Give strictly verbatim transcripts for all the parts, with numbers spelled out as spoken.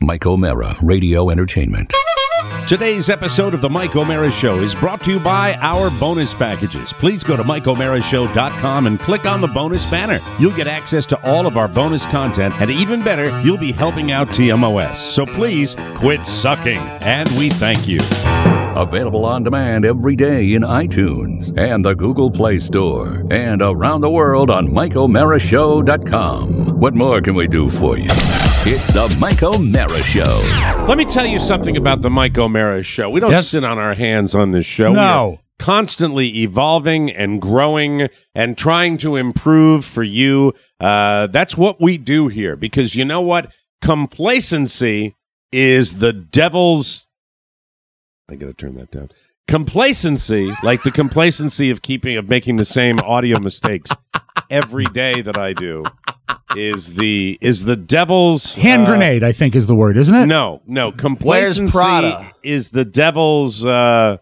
Mike O'Mara Radio Entertainment. Today's episode of The Mike O'Mara Show is brought to you by our bonus packages. Please go to Mike O'Mara Show dot com and click on the bonus banner. You'll get access to all of our bonus content, and even better, you'll be helping out T M O S. So please quit sucking, and we thank you. Available on demand every day in iTunes and the Google Play Store, and around the world on Mike O'Mara Show dot com. What more can we do for you? It's the Mike O'Mara Show. Let me tell you something about the Mike O'Mara Show. We don't Yes. sit on our hands on this show. No. We are constantly evolving and growing and trying to improve for you. Uh, that's what we do here, because you know what? Complacency is the devil's... I got to turn that down. Complacency, like the complacency of keeping of making the same audio mistakes every day that I do, is the is the devil's Hand uh, grenade, I think, is the word, isn't it? No, no. Complacency Where's Prada? is the devil's. Uh,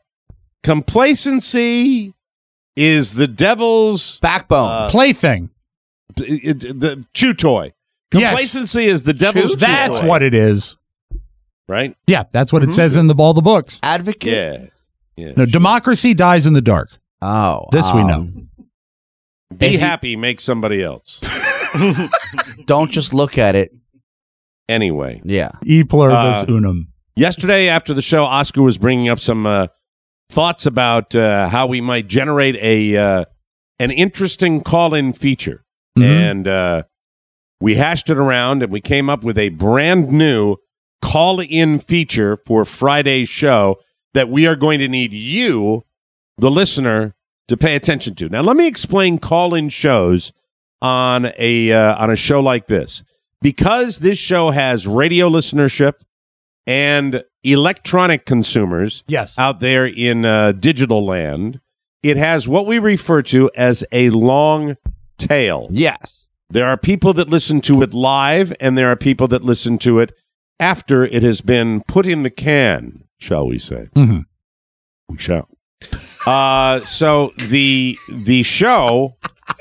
complacency is the devil's Backbone. uh, Plaything. it, it- the chew toy. Yes. Complacency is the devil's. Chew chew That's toy, what it is. right? Yeah, that's what it says in the all the books. Advocate? Yeah, yeah. No, democracy dies in the dark. Oh. This we know. um, Be if you- happy, make somebody else. Don't just look at it. Anyway, Yeah. E pluribus Uh, unum. yesterday after the show, Oscar was bringing up some uh, thoughts about uh, how we might generate a uh, an interesting call-in feature, Mhm. and uh, we hashed it around, and we came up with a brand new call-in feature for Friday's show that we are going to need you, the listener, to pay attention to. Now, let me explain call-in shows on a uh, on a show like this. Because this show has radio listenership and electronic consumers Yes. out there in uh, digital land, it has what we refer to as a long tail. Yes. There are people that listen to it live, and there are people that listen to it after it has been put in the can, shall we say. Mhm. We shall. Uh, so the the show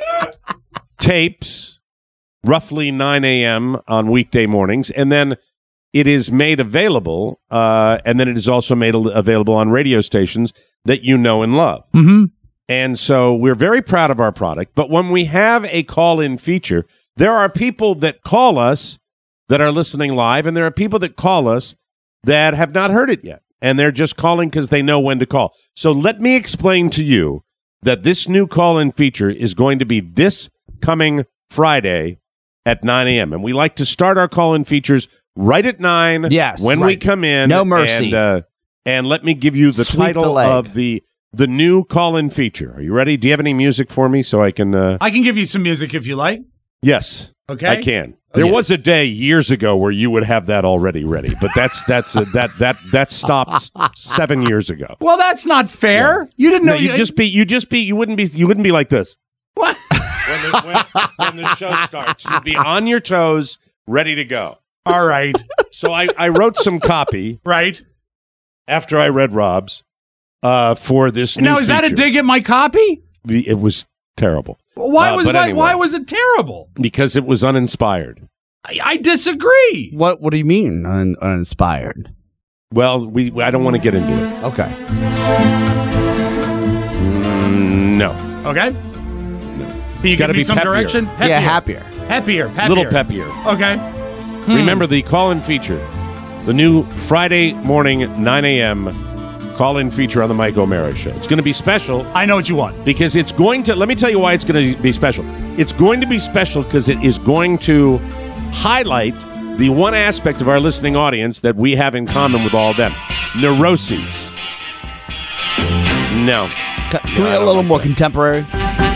tapes roughly nine a.m. on weekday mornings, and then it is made available, uh, and then it is also made al- available on radio stations that you know and love. Mm-hmm. And so we're very proud of our product, but when we have a call-in feature, there are people that call us that are listening live, and there are people that call us that have not heard it yet, and they're just calling because they know when to call. So let me explain to you that this new call-in feature is going to be this coming Friday at nine a.m. And we like to start our call-in features right at nine. Yes, when we right. come in. No mercy. And, uh, and let me give you the Sweep the title leg. of the the new call-in feature. Are you ready? Do you have any music for me so I can? Uh, I can give you some music if you like. yes, Okay. I can. There yes. was a day years ago where you would have that already ready, but that's that's uh, that that that stopped seven years ago. Well, that's not fair. You didn't know No, you just be you just be you wouldn't be you wouldn't be like this. What? When the, when, when the show starts, you'd be on your toes, ready to go. All right. So I, I wrote some copy Right. after I read Rob's uh, for this new Now, is that a feature. dig at my copy? It was terrible Why Uh, was but why, anyway. why was it terrible? because it was uninspired. I, I disagree. What What do you mean un- uninspired? Well, we I don't want to get into it. Okay. Mm, no, Okay. Can you Gotta give me be some peppier. direction? Peppier. Yeah, happier. Happier. a Happier. little peppier. Okay. Remember the call-in feature, the new Friday morning nine a.m. call-in feature on the Mike O'Mara Show. It's going to be special I know what you want. because it's going to. Let me tell you why it's going to be special. It's going to be special because it is going to highlight the one aspect of our listening audience that we have in common with all of them: neuroses. No, Can can we get a little more contemporary?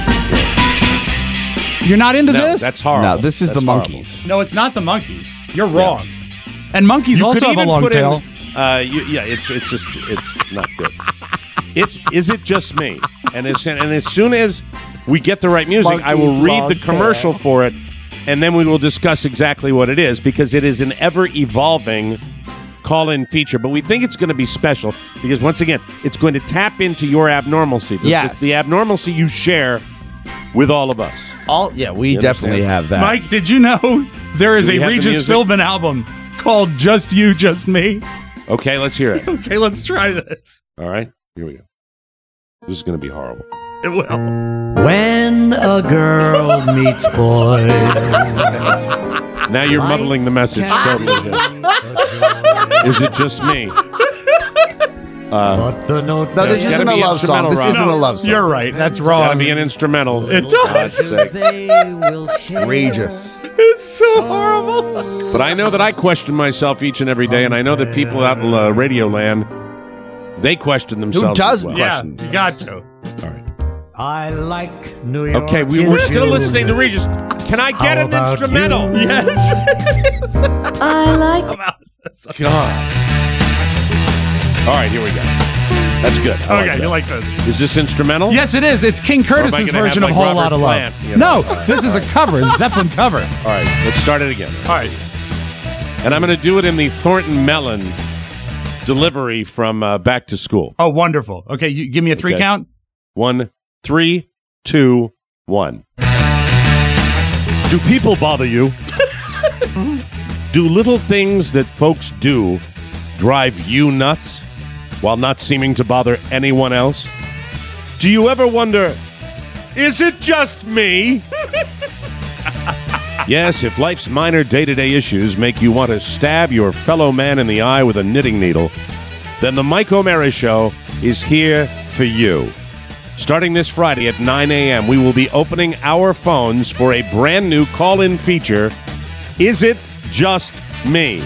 You're not into no, this? that's horrible. No, this is That's the horrible. monkeys. No, it's not the monkeys. You're wrong. And monkeys You also could have a even long put in- tail. uh, you, yeah, it's it's just it's not good. It's is it just me? And as and as soon as we get the right music, I will Monkey's read long the commercial tail. for it, and then we will discuss exactly what it is because it is an ever evolving call-in feature. But we think it's going to be special because once again, it's going to tap into your abnormalcy. The, Yes. the abnormalcy you share with all of us. All yeah, we You definitely understand? have that. Mike, did you know there is Do we a have the Regis music? Philbin album called Just You, Just Me. Okay, let's hear it. Okay, let's try this. All right, here we go. This is going to be horrible. It will. When a girl meets boy. Now you're muddling the message totally. Is it just me? Uh, But the note No, this It's isn't gotta a be love song. instrumental, This Rob. isn't No, a love song. You're right. That's gotta wrong. be an instrumental. It For does. God's sake. they will share. Outrageous. It's so horrible. But I know that I question myself each and every day, and I know that people out in uh, radio land, they question themselves. as doesn't? well. Yeah, Questions. you got to. All right. I like New York. Okay, we in were still June. listening to Regis. Can I get How an about instrumental? you? Yes. I like God. All right, here we go. That's good. I Okay, like you that. like this? Is this instrumental? Yes, it is. It's King Or am I Curtis's gonna version have, of like, Whole Lot Robert of Plant, Love. you know? No, this is a cover. It's a Zeppelin cover. All right, let's start it again. All right. And I'm going to do it in the Thornton Mellon delivery from uh, Back to School. Oh, wonderful. Okay, you give me a three Okay. count. One, three, two, one. Do people bother you? Do little things that folks do drive you nuts while not seeming to bother anyone else? Do you ever wonder, is it just me? Yes, if life's minor day-to-day issues make you want to stab your fellow man in the eye with a knitting needle, then the Mike O'Mara Show is here for you. Starting this Friday at nine a.m., we will be opening our phones for a brand new call-in feature, Is It Just Me?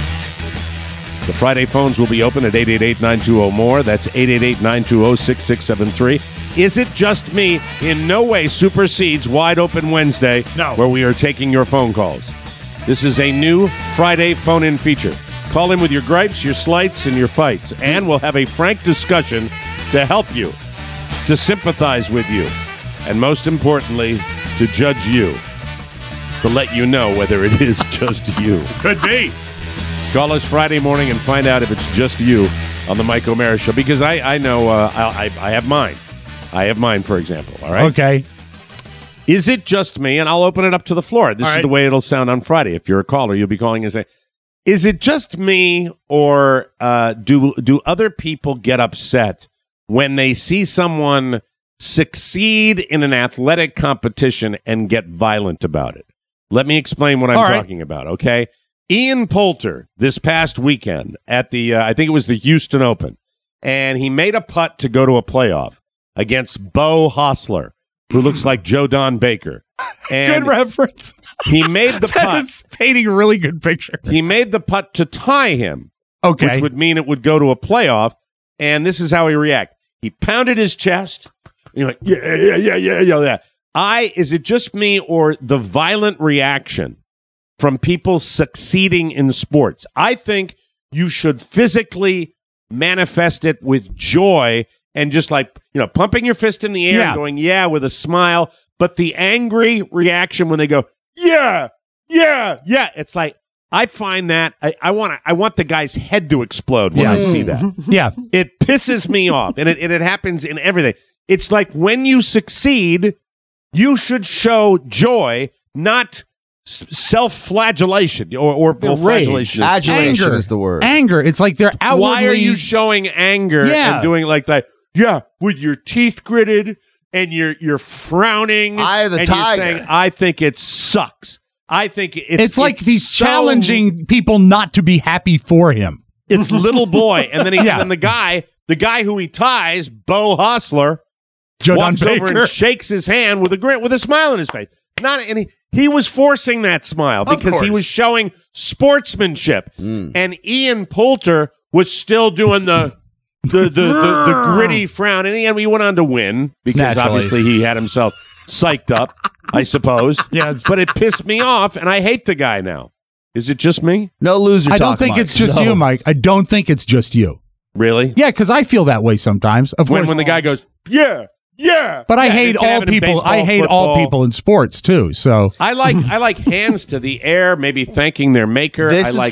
The Friday phones will be open at eight eight eight, nine two zero, M O R E. That's eight eight eight, nine two zero, six six seven three. Is It Just Me in no way supersedes Wide Open Wednesday, No. where we are taking your phone calls. This is a new Friday phone-in feature. Call in with your gripes, your slights, and your fights, and we'll have a frank discussion to help you, to sympathize with you, and most importantly, to judge you, to let you know whether it is just you. Could be. Call us Friday morning and find out if it's just you on the Mike O'Mara Show, because I, I know uh, I, I have mine. I have mine, for example, all right? Okay. Is it just me? And I'll open it up to the floor. This All is right. the way it'll sound on Friday. If you're a caller, you'll be calling and say, is it just me, or uh, do do other people get upset when they see someone succeed in an athletic competition and get violent about it? Let me explain what I'm All right. talking about, okay? Ian Poulter, this past weekend at the, uh, I think it was the Houston Open, and he made a putt to go to a playoff against Bo Hostler, who looks like Joe Don Baker. And Good reference. he made the That putt. is painting a really good picture. He made the putt to tie him, Okay. which would mean it would go to a playoff. And this is how he reacted. He pounded his chest. You're like, yeah, yeah, yeah, yeah, yeah, yeah. I, is it just me, or the violent reaction from people succeeding in sports? I think you should physically manifest it with joy and just like, you know, pumping your fist in the air Yeah. and going, yeah, with a smile. But the angry reaction when they go, yeah, yeah, yeah, it's like, I find that I, I want to, I want the guy's head to explode when I see that. yeah. It pisses me off, and it, and it happens in everything. It's like when you succeed, you should show joy, not s- self-flagellation or, or, or Rage. flagellation. Adulation Anger. is the word. Anger. It's like they're outwardly. Why are you showing anger Yeah. and doing like that? Yeah, with your teeth gritted and you're you're frowning. Eye of the and tiger. You're saying, I think it sucks. I think it's It's, like it's he's so- challenging people not to be happy for him. It's little boy, and then he, Yeah. and then the guy, the guy who he ties, Bo Hostler, Joe Don walks over Baker. and shakes his hand with a grin, with a smile on his face. Not and he, he was forcing that smile Of because he course. was showing sportsmanship, Mm. and Ian Poulter was still doing the the the, the, the gritty frown. And he, and he went on to win because Naturally. obviously he had himself psyched up, I suppose. Yes. But it pissed me off, and I hate the guy now. Is it just me? No loser I talk, don't think Mike. it's just No. you, Mike. I don't think it's just you. Really? Yeah, because I feel that way sometimes. Of When course. when the guy goes, yeah, yeah. but I Yeah, hate it can all happen in people. I baseball, hate all football. people in sports too. So I like I like hands to the air, maybe thanking their maker. This I is like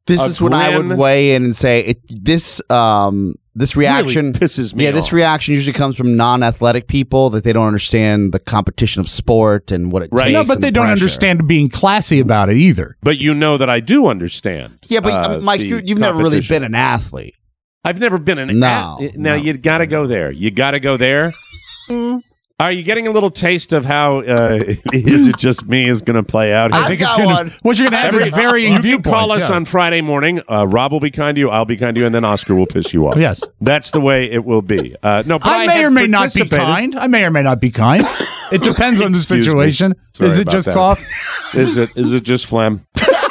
This a is when I would grin. weigh in and say it. This um this reaction Really pisses me Yeah, this off. reaction usually comes from non-athletic people that they don't understand the competition of sport and what it Right. takes. No, but and they the don't pressure. understand being classy about it either. But you know that I do understand. Yeah, but uh, uh, Mike, the you, you've never really competition. been an athlete. I've never been an No, ath- Now no. you got to go there. You got to go there. Are you getting a little taste of how uh, Is It Just Me is going to play out? I've I think it's got gonna, one. what you're going to have is varying You can viewpoints. call us yeah. on Friday morning. Uh, Rob will be kind to you. I'll be kind to you, and then Oscar will piss you off. Yes. That's the way it will be. Uh, no, but I, I, may have or may not be participated- kind. I may or may not be kind. It depends on the Excuse me. situation. Sorry Is it about just that. cough? Is it? Is it just phlegm?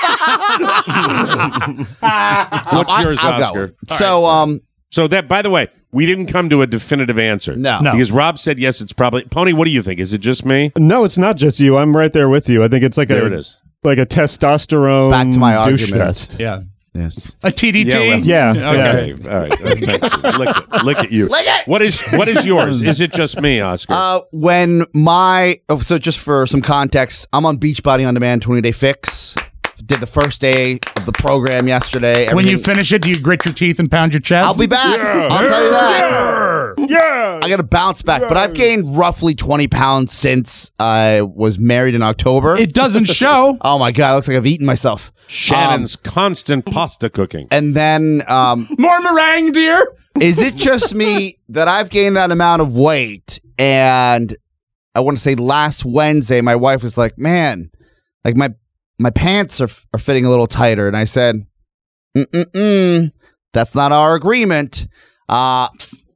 What's I- yours, I've got Oscar? one. So, um, So that, by the way, we didn't come to a definitive answer. No. No. Because Rob said yes. It's probably Pony. What do you think? Is it just me? No, it's not just you. I'm right there with you. I think it's like There a it is. like a testosterone Back to my douche argument. fest. Yeah. yes. A T D T? Yeah, well, Yeah, Okay. All right. Uh, thanks. Look, at, look at you. Lick it! What is what is yours? Is it just me, Oscar? Uh, when my oh, so just for some context, I'm on Beachbody On Demand twenty day fix. Did the first day of the program yesterday. When you Everything- finish it, do you grit your teeth and pound your chest? I'll be back. I'll tell you that. Yeah. I got to bounce back, but I've gained roughly twenty pounds since I was married in October. It doesn't show. oh my god, it looks like I've eaten myself. Shannon's constant pasta cooking. And then, um, More meringue, dear. is it just me that I've gained that amount of weight? And I want to say last Wednesday, my wife was like, "Man, like my my pants are are fitting a little tighter," and I said, "Mm mm mm, that's not our agreement." Uh,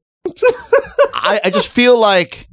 I, I just feel like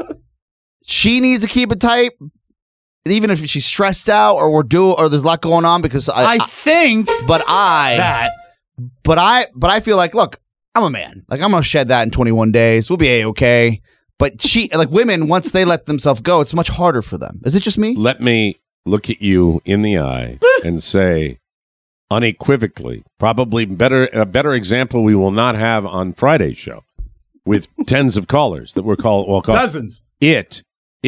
she needs to keep it tight, even if she's stressed out or we're do or there's a lot going on. Because I, I think but I, that. but I, but I feel like, look, I'm a man. Like I'm gonna shed that in twenty-one days. We'll be a okay. But she, like women, once they let themselves go, it's much harder for them. Is it just me? Let me look at you in the eye and say, unequivocally, probably better a better example we will not have on Friday's show with tens of callers that we're call well call. Dozens. It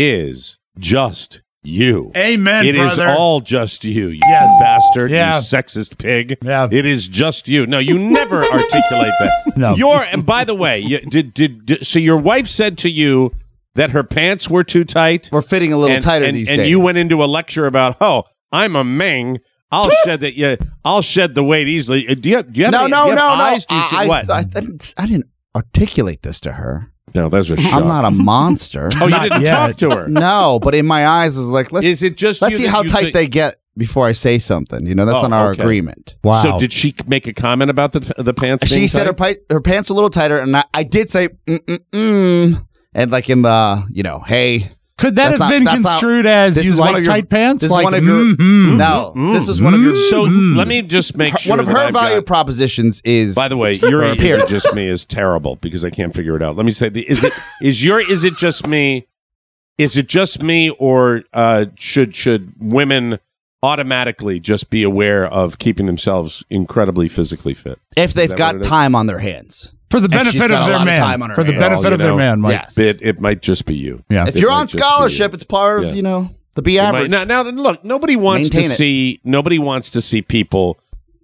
is just you. Amen, It is brother. all just you, you Yes. bastard, Yeah. you sexist pig. Yeah. It is just you. No, you never articulate that. No. Your and by the way, you, did, did did so your wife said to you that her pants were too tight? We're fitting a little and, tighter and, these and days. you went into a lecture about, oh, I'm a Ming. I'll shed that. Yeah, I'll shed the weight easily. Uh, Do you, do you have no, any, no, do you no, have no. eyes? Do you see I, what? I, I, didn't, I didn't articulate this to her. no, those are. I'm not a monster. Oh, you Not didn't yet. talk to her. No, but in my eyes, is like let's. Is it just let's you see that how you tight think- they get before I say something. You know, that's Oh, not our okay. agreement. Wow. So did she make a comment about the the pants? She being said her tight? pi- her pants were a little tighter, and I, I did say mm mm mm, and like in the you know, hey, Could that That's have not- been that's not- construed as this you is one like of your- tight pants? This is like, one of your mhm. no, this is one of your. So let me just make Her- sure one of that her I've value got- propositions is. By the way, Her your is appearance. it just me is terrible because I can't figure it out. Let me say the is it is your is it just me? Is it just me, or uh, should should women automatically just be aware of keeping themselves incredibly physically fit? if they've that got what it is? time on their hands. For the And she's benefit got of a their lot of time on man. her For the hands. benefit Well, of you their know, man, Mike. Yes. It it might just be you. Yeah. If It you're might on just be scholarship, you. it's part of Yeah. you know the be It might- average. Now, now, look, nobody wants Maintain to it. see nobody wants to see people,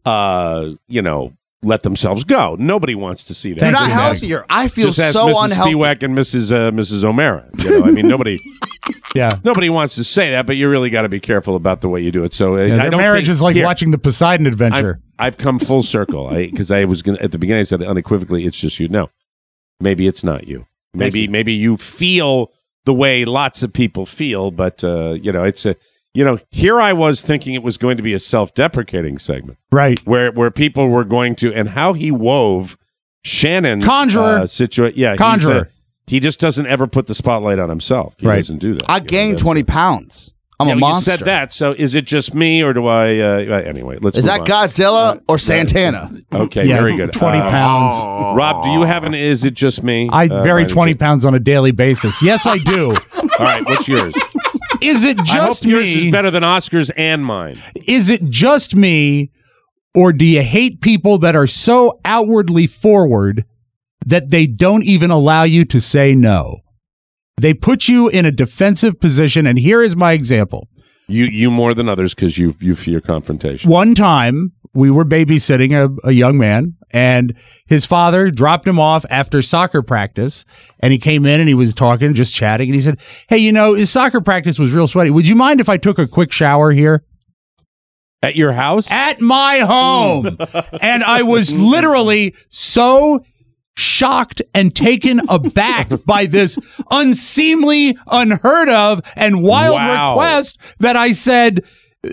uh, you know, let themselves go. Nobody wants to see that. You're Thank not you, Meg. healthier. I feel Just ask so Missus unhealthy. Spiewak and Missus Uh, Missus O'Mara. You know, I mean, nobody, Yeah. nobody wants to say that, but you really got to be careful about the way you do it. So, uh, Yeah, I their don't marriage think- is like here, watching the Poseidon I've, Adventure. I've come full circle because I, was gonna at the beginning. I said unequivocally, it's just you. No, maybe it's not you. Maybe you. maybe you feel the way lots of people feel, but uh, you know, it's a you know. Here I was thinking it was going to be a self-deprecating segment. Right. where where people were going to and how he wove Shannon's Conjurer. uh, situation. Yeah, he's Conjurer. a- he just doesn't ever put the spotlight on himself. He Right. doesn't do that. I You know, gained that's- twenty pounds. I'm Yeah, a you monster. said that. So is it just me or do I? Uh, anyway, let's. Is move that on. Godzilla or Santana? Okay, Yeah, very good. twenty Uh, pounds. Rob, do you have an? Is it just me? I Uh, vary by any twenty chance? pounds on a daily basis. Yes, I do. All right, what's yours? Is it I hope just yours me? is better than Oscar's and mine. Is it just me, or do you hate people that are so outwardly forward that they don't even allow you to say no? They put you in a defensive position, and here is my example. You you more than others because you you fear confrontation. One time we were babysitting a, a young man, and his father dropped him off after soccer practice, and he came in and he was talking, just chatting, and he said, "Hey, you know, his soccer practice was real sweaty. Would you mind if I took a quick shower here?" At your house? At my home. And I was literally so shocked and taken aback by this unseemly, unheard of, and wild Wow. request that I said,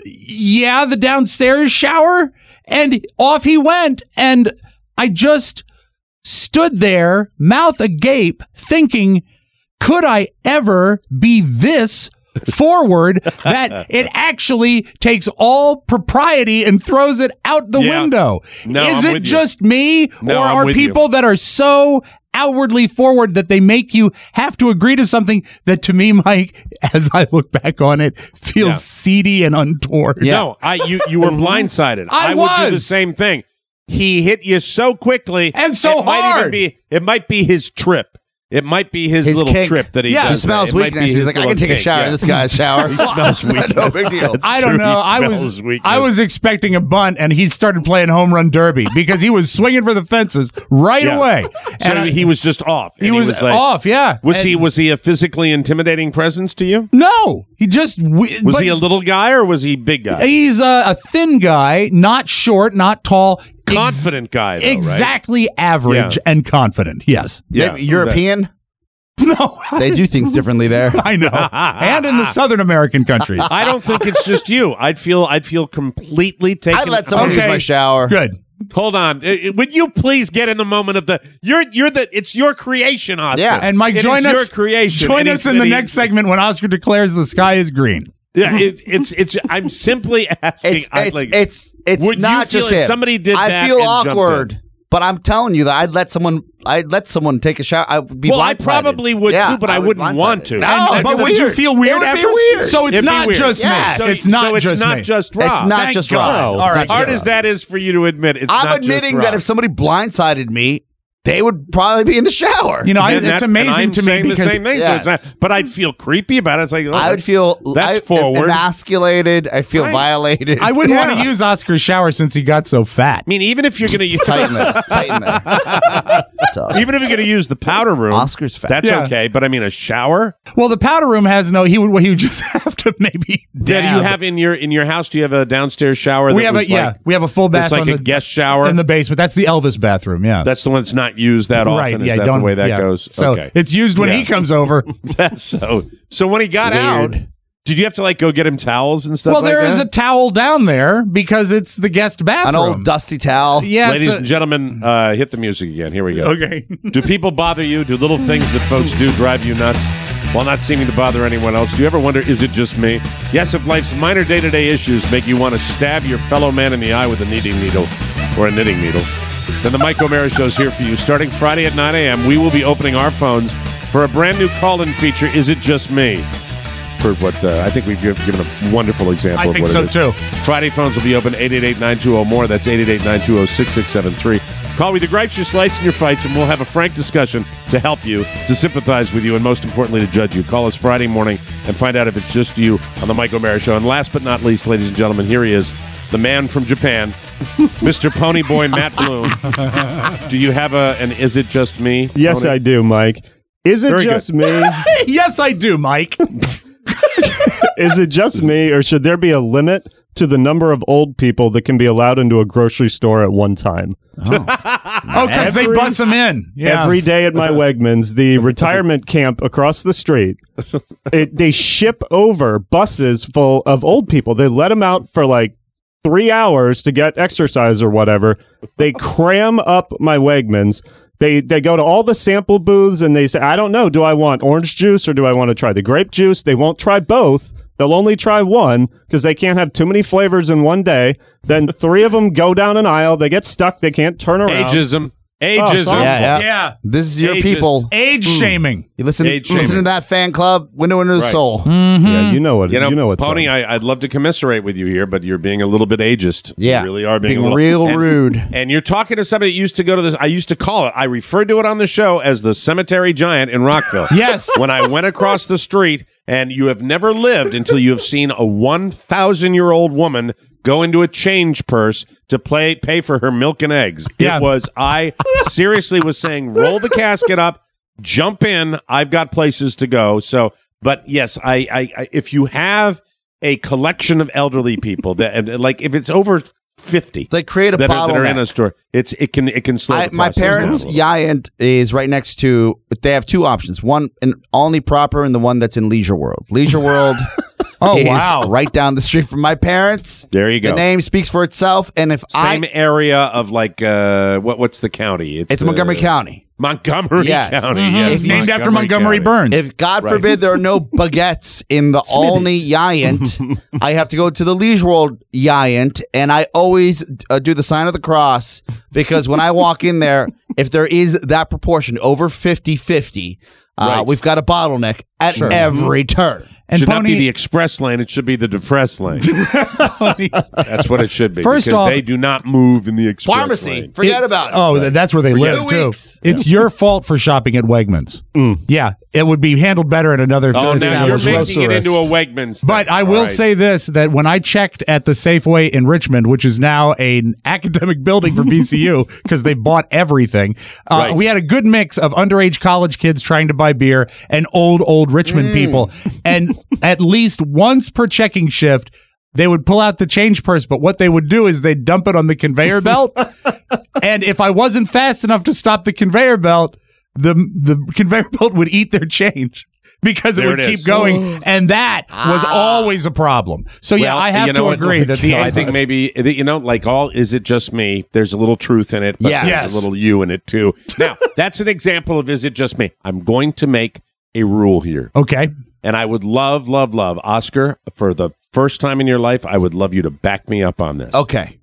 yeah, the downstairs shower. And off he went. And I just stood there, mouth agape, thinking, could I ever be this forward that it actually takes all propriety and throws it out the Yeah. window? No, Is I'm it with you. just me, No, or I'm are with you. people that are so outwardly forward that they make you have to agree to something that, to me, Mike, as I look back on it, feels Yeah. seedy and untoward? No, I you you were blindsided. I would do the was. same thing. He hit you so quickly And so it might even hard. be, it might be his trip. It might be his, His little kink. trip that he Yeah. He does. smells It might be weakness. He's his like, I little can take a kink, shower yeah. in this guy's shower. He smells weakness. No big deal. That's I don't true. know. He I was smells weakness. I was expecting a bunt, and he started playing home run derby because he was swinging for the fences right Yeah. away. So And I- he was just off. he and was, like- off. Yeah. Was And- he was he a physically intimidating presence to you? No, he just w- Was but he a little guy or was he a big guy? He's a, a thin guy, not short, not tall. Ex- Confident guy, though, right? exactly average Yeah. and confident. Yes. Yeah. Maybe European? No, They do things differently there. I know. And in the Southern American countries. I don't think it's just you. I'd feel I'd feel completely taken. I'd let someone Okay, use my shower. Good. Hold on. Uh, uh, Would you please get in the moment of the you're you're the it's your creation, Oscar. Yeah. And Mike, It join is us. your creation. Join And us he's- in the and next he's- segment when Oscar declares the sky is green. Yeah, it, it's it's. I'm simply asking. It's I, it's like, it's it's would you not feel just if him. somebody did I that feel and jumped awkward, but I'm telling you that I'd let someone I'd let someone take a shower. I'd be well, I blindsided. probably would Yeah, too, but I, was wouldn't want to. blindsided. And- No, and- but but would you weird. feel weird It would after? be weird. So it's It'd be not weird. just Yes. me. So- It's not so it's just not me. just Rob. It's not Thank just God. Rob. No. All As right. hard as that is for you to admit, it's I'm not just admitting Rob. that if somebody blindsided me, they would probably be in the shower. You know, I, And it's that- and amazing I'm to me saying because the same thing. Yes. So it's not, but I'd feel creepy about it. It's like oh, I would feel that's I, forward. emasculated. I feel Right. violated. I wouldn't want Yeah. to use Oscar's shower since he got so fat. I mean, even if you're going to use tighten there. It's tighten there. So, even if you're going to use the powder room, Oscar's fat. That's Yeah. okay. But I mean, a shower. Well, the powder room has no. He would. Well, he would just have to maybe. Yeah, do you dab. have in your in your house? Do you have a downstairs shower? We that have a was yeah. like, We have a full bath it's like on a the guest shower in the basement. That's the Elvis bathroom. Yeah. That's the one that's not used that often. right. Is Yeah. that don't, the way that yeah. goes? So okay. it's used when Yeah. he comes over. That's so. So when he got Weird. out, did you have to like go get him towels and stuff? Well, like there is that? a towel down there because it's the guest An bathroom. old dusty towel. Yeah. Ladies so- and gentlemen, uh, hit the music again. Here we go. Okay. Do people bother you? Do little things that folks do drive you nuts while not seeming to bother anyone else? Do you ever wonder, is it just me? Yes, if life's minor day-to-day issues make you want to stab your fellow man in the eye with a knitting needle or a knitting needle, then the Mike O'Mara Show's here for you. Starting Friday at nine a.m., we will be opening our phones for a brand new call-in feature, Is It Just Me? For what uh, I think we've given given a wonderful example I of think what so it is. too. Friday phones will be open eight eight eight, nine two zero, more. That's eight eight eight, nine two zero, six six seven three. Call with your gripes, your slights, and your fights, and we'll have a frank discussion to help you, to sympathize with you, and most importantly, to judge you. Call us Friday morning and find out if it's just you on the Mike O'Mara Show. And last but not least, ladies and gentlemen, here he is, the man from Japan, Mister Ponyboy Matt Bloom. Do you have a an Is It Just Me? Yes, Pony? I do, Mike. Is it Very just good. me? Yes, I do, Mike. Is it just me, or should there be a limit to the number of old people that can be allowed into a grocery store at one time? Oh, because they Every- bus them in. Yeah. Every day at my Wegmans, the retirement camp across the street, it, they ship over buses full of old people. They let them out for like three hours to get exercise or whatever. They cram up my Wegmans. They they go to all the sample booths and they say, I don't know, do I want orange juice or do I want to try the grape juice? They won't try both. They'll only try one because they can't have too many flavors in one day. Then three of them go down an aisle. They get stuck. They can't turn around. Ageism. Oh, it's Ageism. awful. Yeah, yeah. Yeah. This is your Ageist. people. Age shaming. You listen, Age listen shaming. to that fan club. Window into the Right. soul. Yeah, you know what You know, you know what's Pony, up. I, I'd love to commiserate with you here, but you're being a little bit ageist. Yeah. You really are being, Being a little, real and- rude. And you're talking to somebody that used to go to this. I used to call it. I referred to it on the show as the cemetery giant in Rockville. Yes. When I went across the street and you have never lived until you have seen a one thousand year old woman go into a change purse to play, pay for her milk and eggs. Yeah. It was, I seriously was saying, roll the casket up, jump in. I've got places to go. So, but yes, I, I, I if you have a collection of elderly people that, and like, if it's over fifty, They create a that, are, that are bottleneck. in a store, it's it can it can slow. I, the my process parents' down. Giant is right next to. They have two options: one in Alney proper, and the one that's in Leisure World. Leisure World Oh, is wow. right down the street from my parents. There you go. The name speaks for itself. And if Same I, area of like uh, what what's the county? it's uh, Montgomery County. Montgomery Yes. County. Mhm. Yes, If- Named after Montgomery County. Burns. If God Right. forbid there are no baguettes in the Alney Giant, I have to go to the Leisure World Giant, and I always uh, do the sign of the cross because when I walk in there, if there is that proportion over fifty-fifty, uh, Right. we've got a bottleneck at Sure. every turn. And should not Pony, be the express lane. It should be the depressed lane. That's what it should be. First because off- they do not move in the express Pharmacy, lane. forget It's- about it. Oh, th- that's where they live Two too. weeks. It's your fault for shopping at Wegmans. Yeah, it would be handled better in another Oh, now you're establishment. making it into a Wegmans thing. But I All will right. say this, that when I checked at the Safeway in Richmond, which is now an academic building for B C U because they bought everything, uh, Right. we had a good mix of underage college kids trying to buy beer and old, old Richmond people. And at least once per checking shift, they would pull out the change purse, but what they would do is they'd dump it on the conveyor belt. And if I wasn't fast enough to stop the conveyor belt, the the conveyor belt would eat their change because it There would it keep is. going, and that was always a problem. So yeah, Well, I have you to know what? agree that the I think maybe you know, like all is it just me? There's a little truth in it, but Yes. there's Yes. a little you in it too. Now, that's an example of is it just me? I'm going to make a rule here. okay. And I would love, love, love, Oscar, for the first time in your life, I would love you to back me up on this. Okay.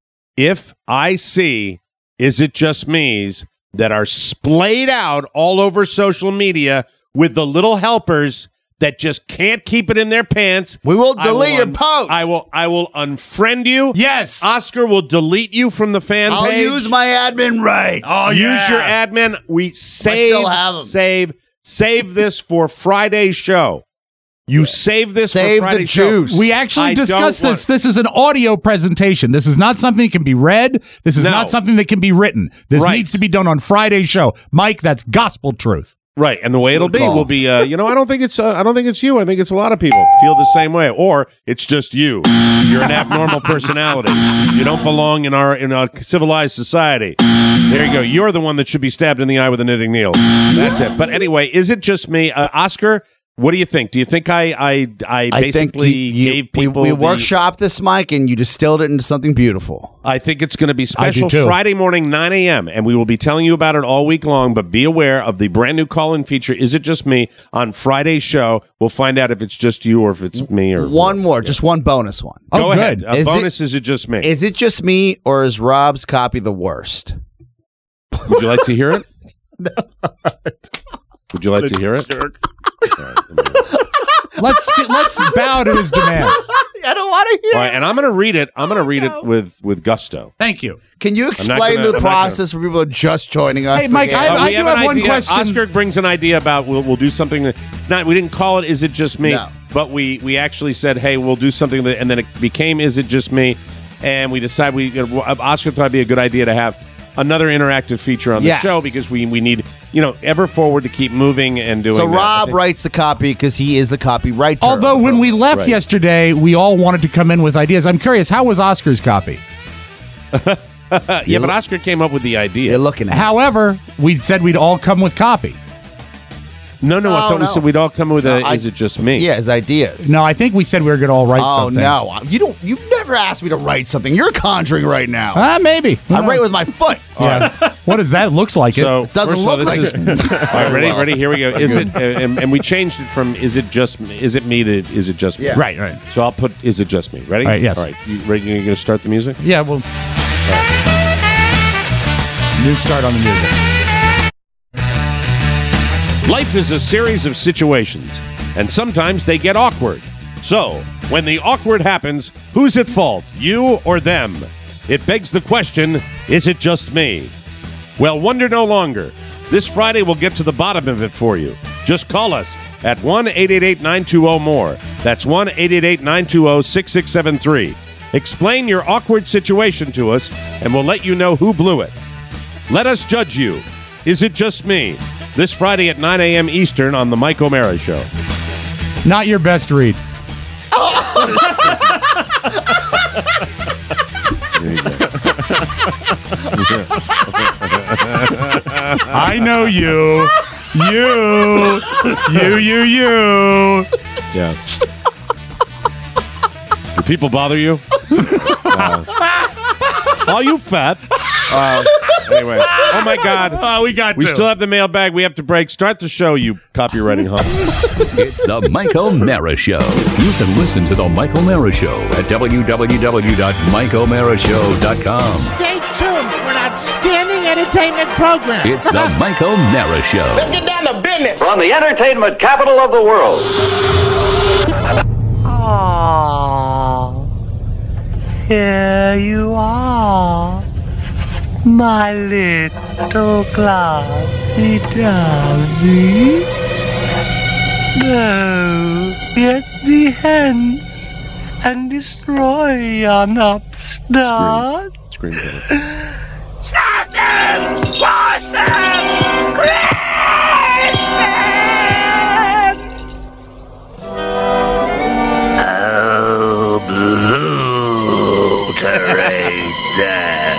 If I see Is It Just Me's that are splayed out all over social media with the little helpers that just can't keep it in their pants, We will I will delete your un- post. I will I will unfriend you. Yes. Oscar will delete you from the fan I'll page. use my admin rights. Oh, use your admin. We save, still have 'em. save, save this for Friday's show. You save this Save for the Friday's show. juice. We actually I discussed don't this. This is an audio presentation. This is not something that can be read. This is No. not something that can be written. This Right. needs to be done on Friday's show. Mike, that's gospel truth. Right, and the way it'll be call. will be, uh, you know, I don't think it's, uh, I don't think it's you. I think it's a lot of people feel the same way, or it's just you. You're an abnormal personality. You don't belong in our in a civilized society. There you go. You're the one that should be stabbed in the eye with a knitting needle. That's it. But anyway, is it just me, uh, Oscar? What do you think? Do you think I I I I basically think you, you, gave people we, we the- workshopped this, Mike, and you distilled it into something beautiful. I think it's going to be special too. Friday morning, nine a.m., and we will be telling you about it all week long, but be aware of the brand new call-in feature, Is It Just Me, on Friday's show. We'll find out if it's just you or if it's me. or One more, just one bonus one. Go Oh, ahead. good. A Is it- bonus, Is It Just Me? Is it just me, or is Rob's copy the worst? Would you like to hear it? Would you like to hear it? Let's see, let's bow to his demand. I don't want to hear. All right, and I'm going to read it. I'm going to read it with, with gusto. Thank you. Can you not explain gonna- the I'm not process for people just joining us? Hey, Mike, again? I- Uh, we do have, have an one idea. question. Oscar brings an idea about we'll, we'll do something that it's not. We didn't call it Is It Just Me, No. but we we actually said, hey, we'll do something that, and then it became Is It Just Me, and we decided we you know, Oscar thought it'd be a good idea to have another interactive feature on the Yes. show because we we need you know ever forward to keep moving and doing. so that. I Rob think- writes the copy because he is the copywriter. Although when we left Right. yesterday, we all wanted to come in with ideas. I'm curious, how was Oscar's copy? Uh, yeah, but Oscar came up with the idea. you're looking at, However, we said we'd all come with copy. No, no, I Oh, thought we no. said we'd all come with a. No, I- Is it just me? yeah, his ideas. No, I think we said we were going to all write Oh something. no, you don't. You've never asked me to write something. You're conjuring right now. Ah, maybe. Who I knows? write with my foot. Yeah. What does that looks like? So it? Doesn't first of all, look this like is, it. all right, ready, Well. ready. Here we go. Is it? Uh, and, and we changed it from is it just me- is it me to is it just me? Yeah. Right, right. So I'll put is it just me? Ready? All right, yes. All right. You ready? You gonna start the music? Yeah, well. New start on the music. Life is a series of situations, and sometimes they get awkward. So, when the awkward happens, who's at fault, you or them? It begs the question, is it just me? Well, wonder no longer. This Friday we'll get to the bottom of it for you. Just call us at one eight eight eight, nine two zero, M O R E. That's one eight eight eight, nine two zero, six six seven three. Explain your awkward situation to us, and we'll let you know who blew it. Let us judge you. Is it just me? This Friday at nine a.m. Eastern on The Mike O'Mara Show. Not your best read. There you go. I know you. You. You, you, you. Yeah. Do people bother you? Uh, are you fat? Uh, anyway. Oh, my God. Oh, we got We to. still have the mailbag. We have to break. Start the show, you copywriting hump. It's the Mike O'Mara Show. You can listen to the Mike O'Mara Show at w w w dot mike o'mara show dot com. Stay tuned for an outstanding entertainment program. It's the Mike O'Mara Show. Let's get down to business. From the entertainment capital of the world. Oh, here you are, my little cloudy dovey. Go get the hens and destroy yon upstart. Scream at it. Stop them! Squash them! Crush them! Oh, obliterate them.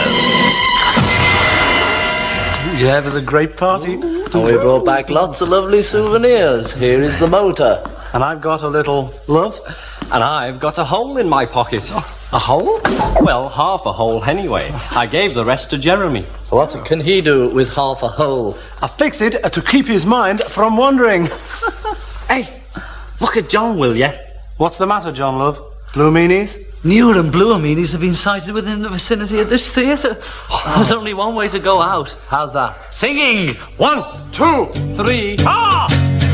You have as a great party. And we brought back lots of lovely souvenirs. Here is the motor. And I've got a little love. And I've got a hole in my pocket. A hole? Well, half a hole anyway. I gave the rest to Jeremy. What can he do with half a hole? I fix it to keep his mind from wandering. Hey, look at John, will ya? What's the matter, John, love? Blue meanies? Newer and bluer meanies have been sighted within the vicinity of this theatre. There's only one way to go out. How's that? Singing! One, two, three, ah!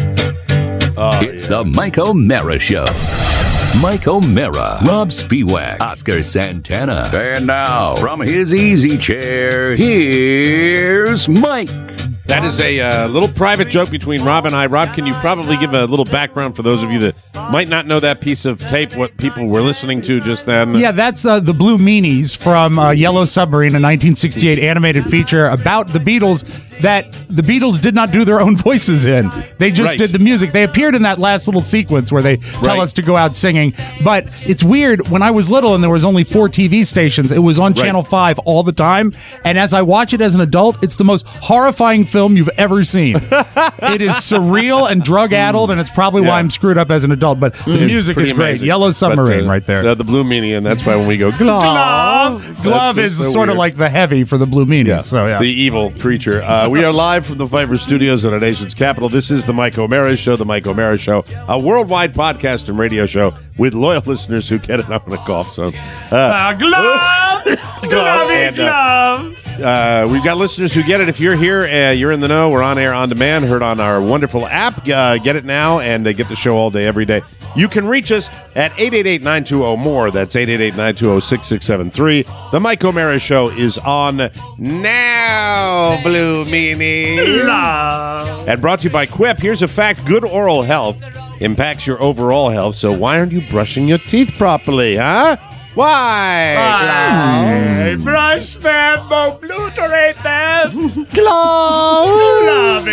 It's the Mike O'Mara Show. Mike O'Mara, Rob Spiewak, Oscar Santana. And now, from his easy chair, here's Mike. That is a uh, little private joke between Rob and I. Rob, can you probably give a little background for those of you that might not know that piece of tape, what people were listening to just then? Yeah, that's uh, the Blue Meanies from uh, Yellow Submarine, a nineteen sixty-eight animated feature about the Beatles that the Beatles did not do their own voices in. They just Right. did the music. They appeared in that last little sequence where they tell Right. us to go out singing. But it's weird. When I was little and there was only four T V stations, it was on Right. Channel five all the time. And as I watch it as an adult, it's the most horrifying film you've ever seen. It is surreal and drug-addled, and it's probably Yeah. why I'm screwed up as an adult. But the It's music pretty is great. amazing. Yellow Submarine But, uh, right there. Uh, the Blue Meanie, and that's why when we go glove, Glove is sort of like the heavy for the Blue Meanies. Yeah, So yeah. the evil creature. Uh, we are live from the Fiverr Studios in our nation's capital. This is the Mike O'Mara Show, the Mike O'Mara Show, a worldwide podcast and radio show with loyal listeners who get it up in a cough zone. Uh, Uh, glove, glove, and, uh, glove. Uh, we've got listeners who get it. If you're here, uh, you're in the know. We're on air on demand, heard on our wonderful app. Uh, get it now and uh, get the show all day, every day. You can reach us at eight eight eight, nine two zero, M O R E. That's eight eight eight, nine two zero, six six seven three. The Mike O'Mara Show is on now, Blue Meanie. And brought to you by Quip. Here's a fact. Good oral health impacts your overall health, so why aren't you brushing your teeth properly, huh? Why? I brush them, obliterate them. Glove.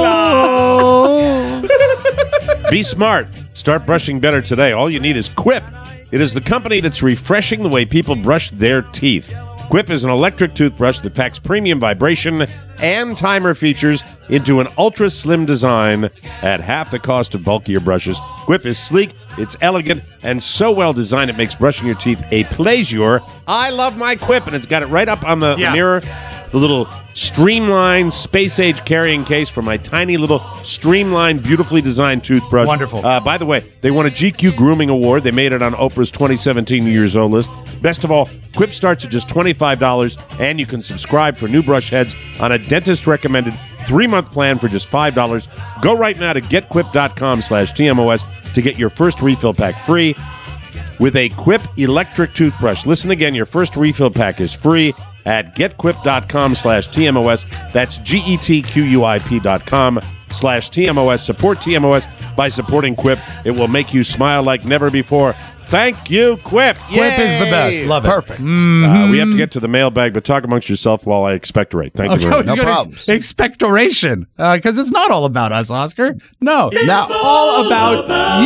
glove. Be smart. Start brushing better today. All you need is Quip. It is the company that's refreshing the way people brush their teeth. Quip is an electric toothbrush that packs premium vibration and timer features into an ultra-slim design at half the cost of bulkier brushes. Quip is sleek, it's elegant, and so well designed it makes brushing your teeth a pleasure. I love my Quip, and it's got it right up on the, the Yeah. mirror. The little streamlined space-age carrying case for my tiny little streamlined, beautifully designed toothbrush. Wonderful. Uh, by the way, they won a G Q Grooming Award. They made it on Oprah's twenty seventeen New Year's Old list. Best of all, Quip starts at just twenty-five dollars, and you can subscribe for new brush heads on a dentist-recommended three-month plan for just five dollars. Go right now to getquip.com slash TMOS to get your first refill pack free with a Quip electric toothbrush. Listen again, your first refill pack is free at getquip.com slash TMOS. That's G E T Q U I P dot com slash T M O S. Support T M O S by supporting Quip. It will make you smile like never before. Thank you, Quip. Quip is the best. Love it. Perfect. Uh, we have to get to the mailbag, but talk amongst yourself while I expectorate. Thank you very much. No good problem. ex- expectoration. Because it's not all about us, Oscar. No. It's No. all about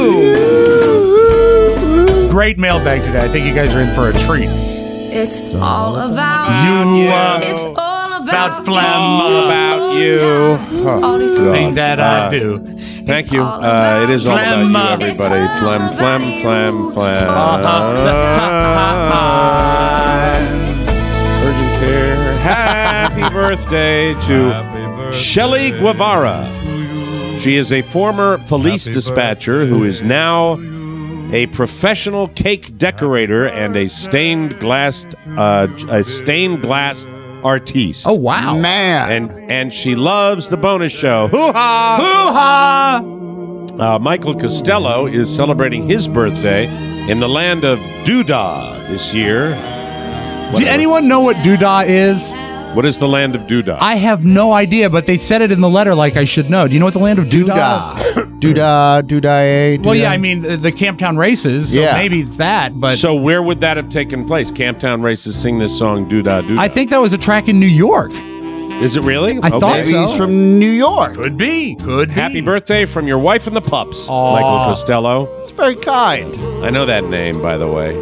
you. Great mailbag today. I think you guys are in for a treat. It's all about You, uh, It's all about about phlegm. All about you. All these God. Thing that I Uh, do. Thank you. Uh, it is all Phlegm. about you, everybody. Phlegm, phlegm, phlegm, phlegm. Uh-huh. That's time. Urgent care. Happy birthday to Shelley Guevara. She is a former police dispatcher who is now a professional cake decorator and a stained glass, uh, a stained glass artiste. Oh, wow. Man. And and she loves the bonus show. Hoo-ha! Hoo-ha! Uh, Michael Costello is celebrating his birthday in the land of Doodah this year. Do Whatever. anyone know what doodah is? What is the land of Doodah? I have no idea, but they said it in the letter like I should know. Do you know what the land of doodah? Doodah. Doodah. Doodah. Well, yeah, I mean, the, the Camptown races, so Yeah. maybe it's that, but so where would that have taken place? Camptown Races sing this song, Doodah Doodah. I think that was a track in New York. Is it really? I thought Maybe so. he's from New York. Could be. Could be. Happy birthday from your wife and the pups, Aw. Michael Costello. It's very kind. I know that name, by the way.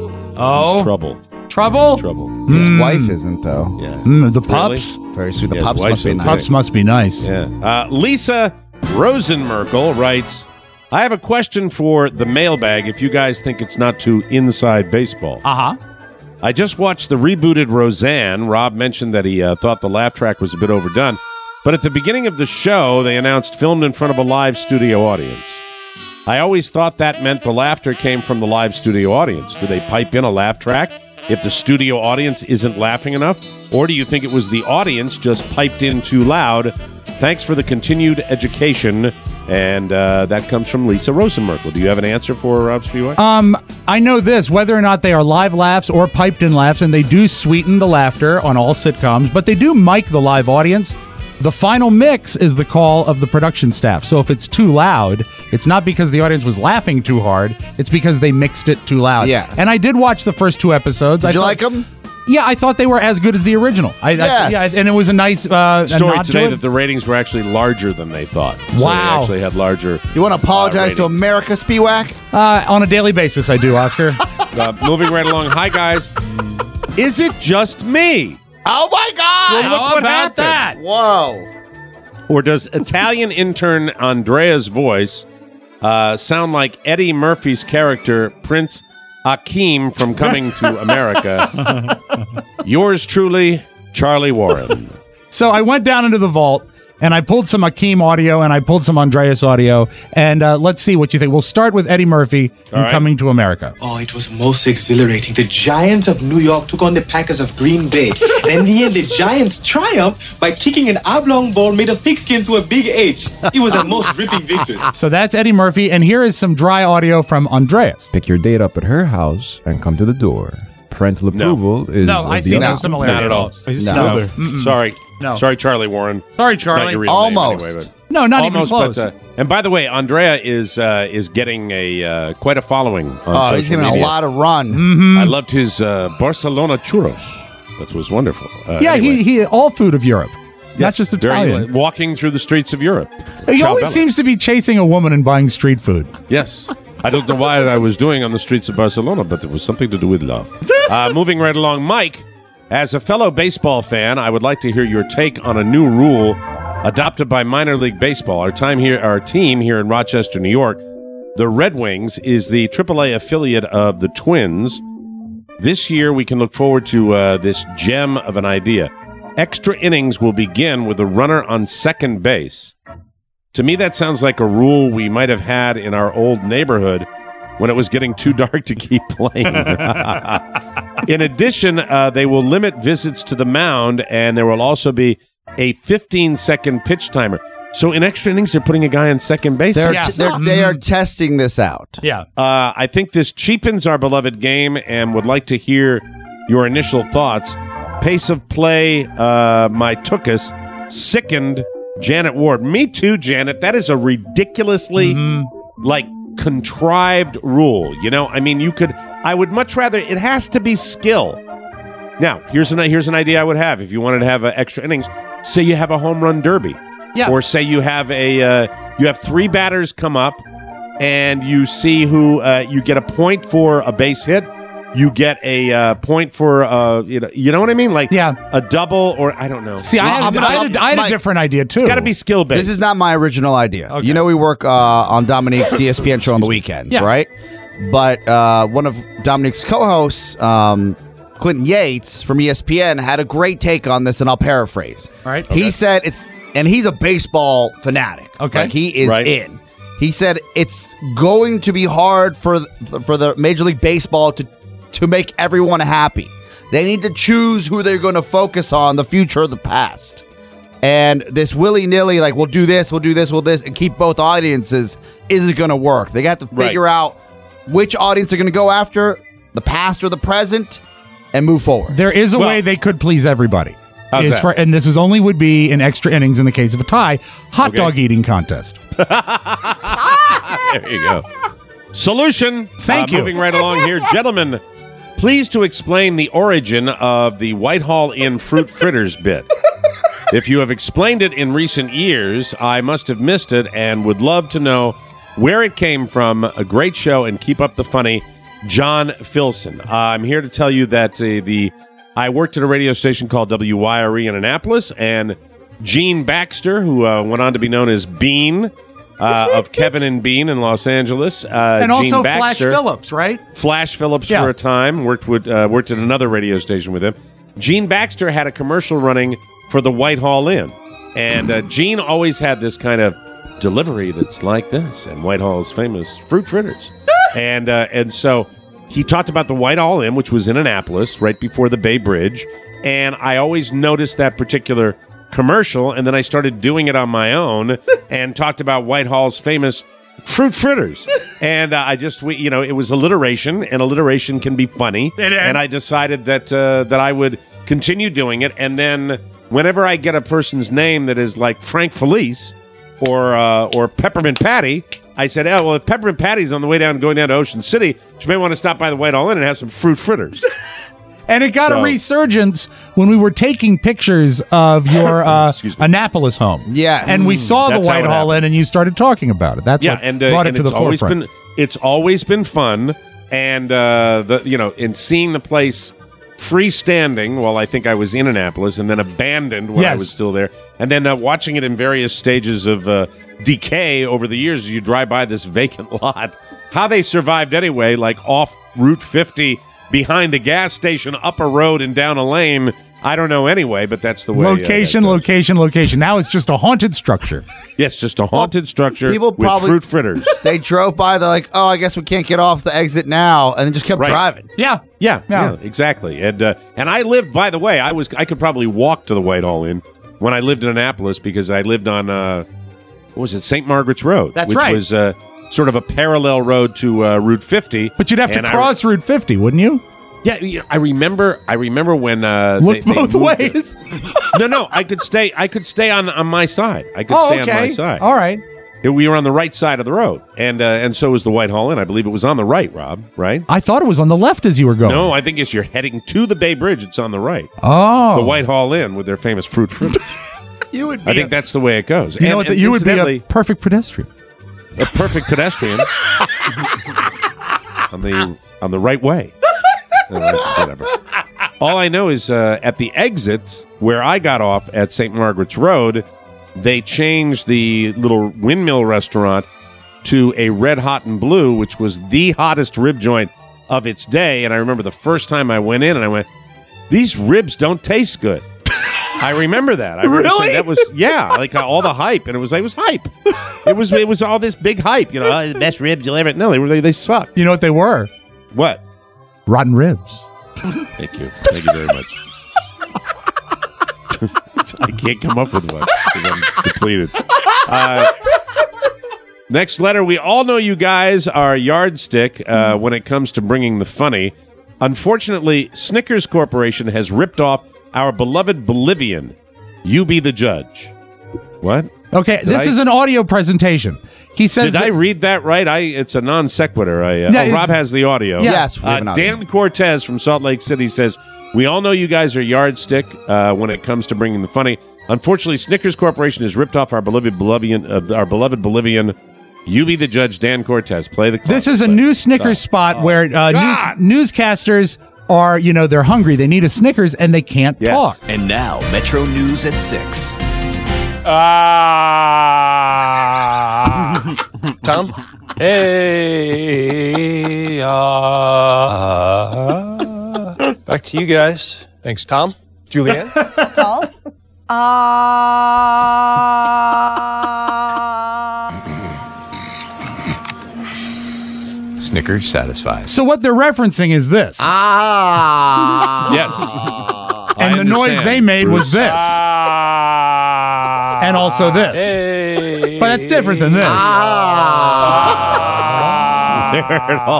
Oh, It's Trouble. trouble? It's Trouble. His wife isn't, though. Yeah. Mm, the pups? Very sweet. The Yeah, his pups wife's must be okay. nice. Pups must be nice. Yeah. Uh, Lisa Rosenmerkel writes, I have a question for the mailbag if you guys think it's not too inside baseball. Uh-huh. I just watched the rebooted Roseanne. Rob mentioned that he uh, thought the laugh track was a bit overdone. But at the beginning of the show, they announced filmed in front of a live studio audience. I always thought that meant the laughter came from the live studio audience. Do they pipe in a laugh track if the studio audience isn't laughing enough? Or do you think it was the audience just piped in too loud? Thanks for the continued education. And uh, that comes from Lisa Rosenmerkel. Do you have an answer for Rob Spiewak? Um, I know this, whether or not they are live laughs or piped in laughs, and they do sweeten the laughter on all sitcoms, but they do mic the live audience. The final mix is the call of the production staff. So if it's too loud, it's not because the audience was laughing too hard. It's because they mixed it too loud. Yeah. And I did watch the first two episodes. Did I you thought- like them? Yeah, I thought they were as good as the original. I, Yes. I, yeah, and it was a nice uh, a Story nod today to it. that the ratings were actually larger than they thought. So Wow. they actually had larger. You want to apologize Uh, to America, Spiewak? Uh, on a daily basis, I do, Oscar. Uh, moving right along. Hi, guys. Is it just me? Oh, my God! Well, look How what about happened. that? Whoa. Or does Italian intern Andrea's voice uh, sound like Eddie Murphy's character, Prince Akeem from Coming to America? Yours truly, Charlie Warren. So I went down into the vault and I pulled some Akeem audio and I pulled some Andreas audio. And uh, let's see what you think. We'll start with Eddie Murphy in right. Coming to America. Oh, it was most exhilarating. The Giants of New York took on the Packers of Green Bay. And in the end, the Giants triumphed by kicking an oblong ball made of pigskin to a big H. It was a most ripping victory. So that's Eddie Murphy. And here is some dry audio from Andreas. Pick your date up at her house and come to the door. Parental approval is No, of I the see no essence. similarity. Not at all. He's No. another. Sorry. No. Sorry, Charlie Warren. Sorry, It's not Charlie. your real Almost. name anyway, but No, not almost, even close. But, uh, and by the way, Andrea is uh, is getting a uh, quite a following on Oh, he's social getting media. a lot of run. Mm-hmm. I loved his uh, Barcelona churros. That was wonderful. Uh, yeah, anyway. he, he all food of Europe, not Yes, just very- Italian. walking through the streets of Europe. He Ciao always Bella. seems to be chasing a woman and buying street food. Yes. I don't know why I was doing on the streets of Barcelona, but it was something to do with love. Uh, moving right along, Mike, as a fellow baseball fan, I would like to hear your take on a new rule adopted by minor league baseball. Our time here, our team here in Rochester, New York, the Red Wings, is the triple A affiliate of the Twins. This year, we can look forward to uh, this gem of an idea. Extra innings will begin with a runner on second base. To me, that sounds like a rule we might have had in our old neighborhood when it was getting too dark to keep playing. In addition, uh, they will limit visits to the mound, and there will also be a fifteen-second pitch timer. So in extra innings, they're putting a guy on second base. They're, That they're, sucks. they are testing this out. Yeah. Uh, I think this cheapens our beloved game and would like to hear your initial thoughts. Pace of play, uh, my Tookus, sickened Janet Ward. Me too, Janet. That is a ridiculously, Mm-hmm. like, contrived rule. You know, I mean, you could, I would much rather, it has to be skill. Now, here's an, here's an idea I would have if you wanted to have uh, extra innings. Say you have a home run derby. Yeah. Or say you have a, uh, you have three batters come up and you see who, uh, you get a point for a base hit. You get a uh, point for, uh, you know, you know what I mean? Like yeah. a double or I don't know. See, I had, I'm gonna- I had, a- I had my- a different idea, too. It's got to be skill-based. This is not my original idea. Okay. You know, we work uh, on Dominique's E S P N show on the weekends, Yeah. right? But uh, one of Dominique's co-hosts, um, Clinton Yates from E S P N, had a great take on this, and I'll paraphrase. All right. He Okay. said it's, and he's a baseball fanatic. Okay. Like he is Right. in. He said it's going to be hard for the, for the Major League Baseball to to make everyone happy. They need to choose who they're going to focus on, the future or the past. And this willy-nilly, like, we'll do this, we'll do this, we'll this, and keep both audiences isn't going to work. They got to figure Right. out which audience they're going to go after, the past or the present, and move forward. There is a Well- way they could please everybody. How's Is that? For, and this is only would be in extra innings in the case of a tie. Hot Okay. dog eating contest. There you go. Solution. Thank Uh, you. Moving right along here. Gentlemen, please to explain the origin of the Whitehall Inn fruit fritters bit. If you have explained it in recent years, I must have missed it and would love to know where it came from. A great show and keep up the funny, John Filson. Uh, I'm here to tell you that uh, the I worked at a radio station called W Y R E in Annapolis, and Gene Baxter, who uh, went on to be known as Bean, uh, of Kevin and Bean in Los Angeles. Uh, and Gene also Flash Baxter, Phillips, right? Flash Phillips Yeah. for a time, worked with uh, worked at another radio station with him. Gene Baxter had a commercial running for the Whitehall Inn, and uh, Gene always had this kind of delivery that's like this, and Whitehall's famous fruit fritters, and uh, and so he talked about the Whitehall Inn, which was in Annapolis, right before the Bay Bridge, and I always noticed that particular commercial, and then I started doing it on my own and talked about Whitehall's famous fruit fritters. And uh, I just, we, you know, it was alliteration, and alliteration can be funny. It is. And I decided that uh, that I would continue doing it. And then whenever I get a person's name that is like Frank Felice or uh, or Peppermint Patty, I said, oh, well, if Peppermint Patty's on the way down, going down to Ocean City, she may want to stop by the Whitehall Inn and have some fruit fritters. And it got So- a resurgence when we were taking pictures of your uh, Annapolis home. Yes. And we saw That's the how it Whitehall Inn, and you started talking about it. That's yeah, what and, uh, brought and it to it's the always forefront. been it's always been fun, and uh, the you know, in seeing the place freestanding while I think I was in Annapolis, and then abandoned when I Yes. was still there, and then uh, watching it in various stages of uh, decay over the years as you drive by this vacant lot. How they survived anyway, like off Route fifty, behind a gas station, up a road and down a lane. I don't know anyway, but that's the way. uh, that Location, goes. location, location. Now it's just a haunted structure. Yes, just a haunted structure people with probably- fruit fritters. They drove by, they're like, oh, I guess we can't get off the exit now, and then just kept Right. driving. Yeah. Yeah, Yeah. yeah, exactly. And uh, and I lived, by the way, I was I could probably walk to the Whitehall Inn when I lived in Annapolis because I lived on uh, what was it, Saint Margaret's Road? That's which right. was uh, sort of a parallel road to uh, Route fifty. But you'd have to And I- cross Route fifty, wouldn't you? Yeah, yeah, I remember. I remember when uh, Look they- they both moved it. ways. No, no, I could stay. I could stay on on my side. I could Oh, stay on my okay. side. All right. We were on the right side of the road, and uh, and so was the Whitehall Inn. I believe it was on the right, Rob. Right? I thought it was on the left as you were going. No, I think as you're heading to the Bay Bridge, it's on the right. Oh. The Whitehall Inn with their famous fruit fritters. You would be I think a- that's the way it goes. You know And- what? and You would be a incidentally, perfect pedestrian. a perfect pedestrian on the on the right way. Uh, whatever. All I know is uh, at the exit where I got off at Saint Margaret's Road, they changed the little windmill restaurant to a Red Hot and Blue, which was the hottest rib joint of its day. And I remember the first time I went in, and I went, "These ribs don't taste good." I remember that. I remember Really? saying that was yeah, like uh, all the hype, and it was it was hype. It was it was all this big hype, you know, oh, the best ribs you'll ever. No, they were they, they suck. You know what they were? What? Rotten ribs. Thank you, thank you very much. I can't come up with one because I'm depleted. Uh, next letter. We all know you guys are a yardstick uh, when it comes to bringing the funny. Unfortunately, Snickers Corporation has ripped off our beloved Bolivian. You be the judge. What? Okay, Did this I- is an audio presentation. He says Did that- I read that right? I It's a non sequitur. I, uh, No, oh, it's- Rob has the audio. Yeah. Yes, we have an Uh, audio. Dan Cortez from Salt Lake City says, we all know you guys are yardstick uh, when it comes to bringing the funny. Unfortunately, Snickers Corporation has ripped off our beloved Bolivian, uh, our beloved Bolivian. You be the judge, Dan Cortez. Play the clip. This is a new Snickers spot where uh, news, newscasters are, you know, they're hungry. They need a Snickers and they can't talk. And now, Metro News at six. Ah. Tom? Hey. Uh, back to you guys. Thanks, Tom. Julianne? Paul? Snickers satisfies. So what they're referencing is this. Ah. Yes. And I the noise understand, they made was Bruce. this. And also this. Hey. But it's different than this. Ah. There it all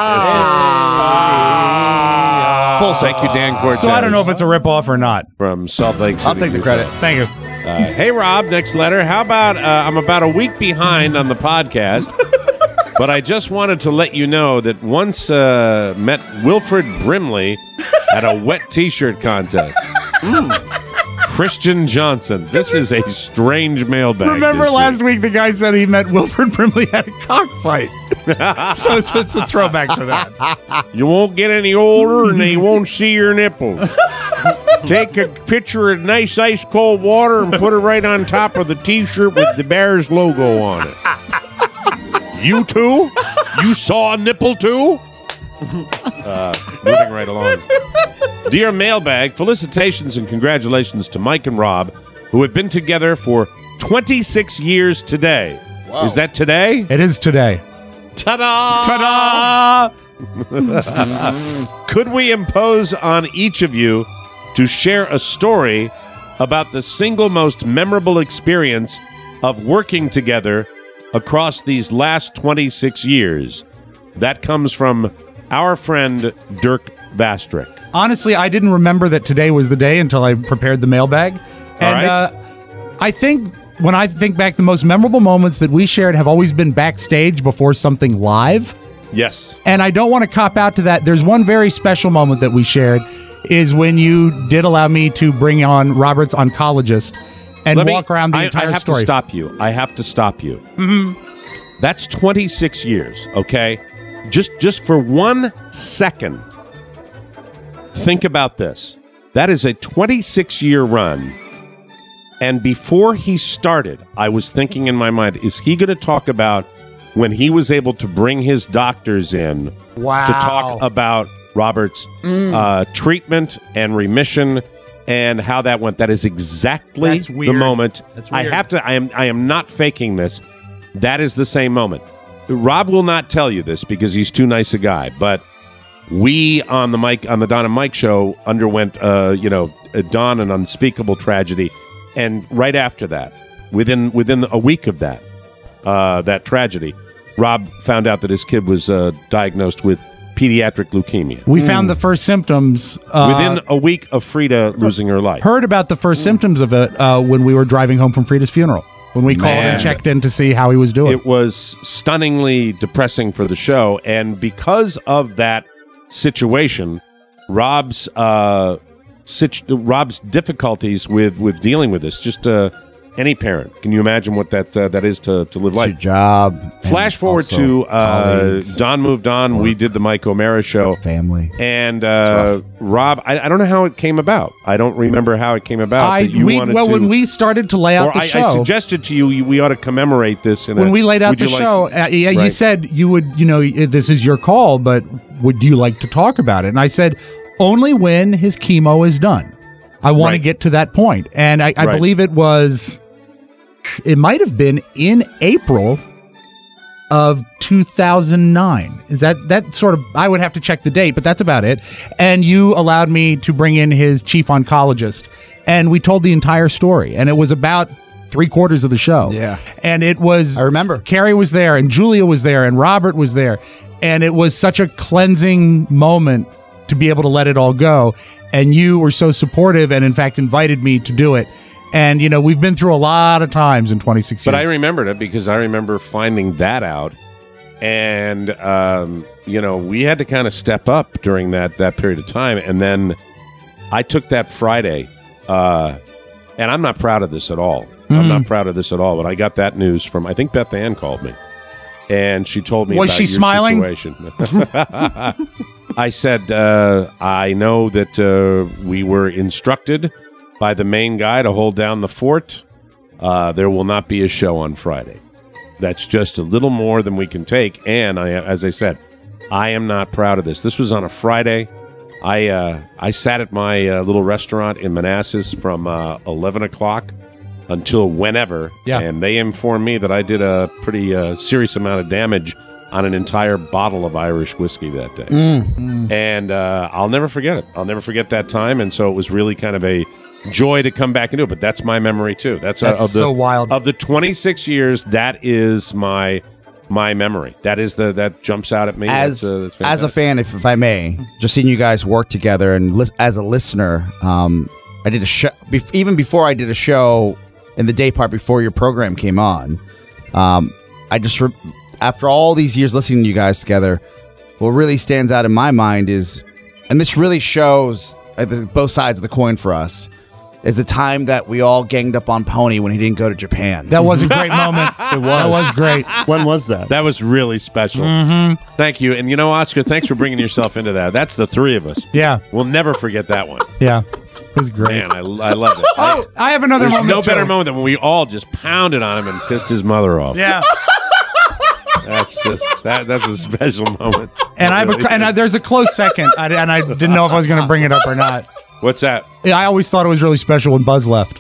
is. Full Thank you, Dan Cortez. So I don't know if it's a ripoff or not. From Salt Lake City. I'll take the Utah. credit. Thank you. Uh, hey, Rob, next letter. How about uh, I'm about a week behind on the podcast, but I just wanted to let you know that once uh, met Wilfred Brimley at a wet T-shirt contest. Mm. Christian Johnson. This is a strange mailbag. Remember this last week the guy said he met Wilfred Brimley at a cockfight. So it's, it's a throwback to that. week. You won't get any older and they won't see your nipples. Take a picture of nice ice cold water and put it right on top of the T-shirt with the Bears logo on it. You too? You saw a nipple too? Uh, moving right along. Dear Mailbag, felicitations and congratulations to Mike and Rob, who have been together for twenty-six years today. Wow. Is that today? It is today. Ta-da! Ta-da! Could we impose on each of you to share a story about the single most memorable experience of working together across these last twenty-six years? That comes from our friend Dirk Vastrick. Honestly, I didn't remember that today was the day until I prepared the mailbag. And All right. uh, I think when I think back, the most memorable moments that we shared have always been backstage before something live. Yes. And I don't want to cop out to that. There's one very special moment that we shared is when you did allow me to bring on Robert's oncologist and Let me- walk around the I, entire I have story. to stop you. I have to stop you. Mm-hmm. That's twenty-six years, okay? Just just for one second, think about this. That is a twenty-six-year run. And before he started, I was thinking in my mind, is he going to talk about when he was able to bring his doctors in Wow. to talk about Robert's Mm. uh, treatment and remission and how that went? That is exactly That's the weird. moment. That's I weird. have to. I am. I am not faking this. That is the same moment. Rob will not tell you this because he's too nice a guy. But we on the Mike on the Don and Mike show underwent, uh, you know, a Don an unspeakable tragedy, and right after that, within within a week of that, uh, that tragedy, Rob found out that his kid was uh, diagnosed with pediatric leukemia. We found the first symptoms. Uh, within a week of Frida losing her life. heard about the first symptoms of it uh, when we were driving home from Frida's funeral. When we called Man. and checked in to see how he was doing. It was stunningly depressing for the show, and because of that situation, Rob's uh, situ- Rob's difficulties with, with dealing with this, just uh, any parent, can you imagine what that uh, that is to, to live It's life? your job. Flash and forward also to uh, colleagues, Don moved on. We did the Mike O'Mara show, family. and uh, Rob. I, I don't know how it came about. I don't remember how it came about. I that you we, wanted well to, when we started to lay out or the I, show. I suggested to you, you we ought to commemorate this. In when a, we laid out would the you like- show, uh, yeah, you Right. said you would, you know, this is your call, but would you like to talk about it? And I said, only when his chemo is done. I want to Right. get to that point. And I, I Right. believe it was, it might have been in April of two thousand nine. Is that, that sort of, I would have to check the date, but that's about it. And you allowed me to bring in his chief oncologist. And we told the entire story. And it was about three quarters of the show. Yeah. And it was, I remember. Carrie was there and Julia was there and Robert was there. And it was such a cleansing moment to be able to let it all go. And you were so supportive and in fact invited me to do it. And, you know, we've been through a lot of times in twenty-six But years. I remembered it because I remember finding that out. And, um, you know, we had to kind of step up during that, that period of time. And then I took that Friday, uh, and I'm not proud of this at all. Mm. I'm not proud of this at all. But I got that news from, I think Beth Ann called me. And she told me Was about she your smiling? situation. I said, uh, I know that uh, we were instructed by the main guy to hold down the fort. Uh, there will not be a show on Friday. That's just a little more than we can take. And I, as I said, I am not proud of this. This was on a Friday. I uh, I sat at my uh, little restaurant in Manassas from uh, eleven o'clock until whenever. Yeah. And they informed me that I did a pretty uh, serious amount of damage on an entire bottle of Irish whiskey that day. Mm. Mm. And uh, I'll never forget it. I'll never forget that time. And so it was really kind of a joy to come back and do it. But that's my memory, too. That's, That's uh, of the, so wild. Of the twenty-six years, that is my my memory. That is the that jumps out at me. As that's, uh, that's as a fantastic. fan, if, if I may, just seeing you guys work together, and lis- as a listener, um, I did a show. Bef- even before I did a show in the day part before your program came on, um, I just re- after all these years listening to you guys together, what really stands out in my mind is, and this really shows uh, the, both sides of the coin for us, is the time that we all ganged up on Pony when he didn't go to Japan. That was a great moment. It was. That was great. When was that? That was really special. Mm-hmm. Thank you. And you know, Oscar, thanks for bringing yourself into that. That's the three of us. Yeah. We'll never forget that one. Yeah. It was great. Man, I, I love it. Oh, I have another There's moment. no better too. moment than when we all just pounded on him and pissed his mother off. Yeah. That's just that. That's a special moment. And I have Really a, and I, there's a close second, I, and I didn't know if I was going to bring it up or not. What's that? I always thought it was really special when Buzz left.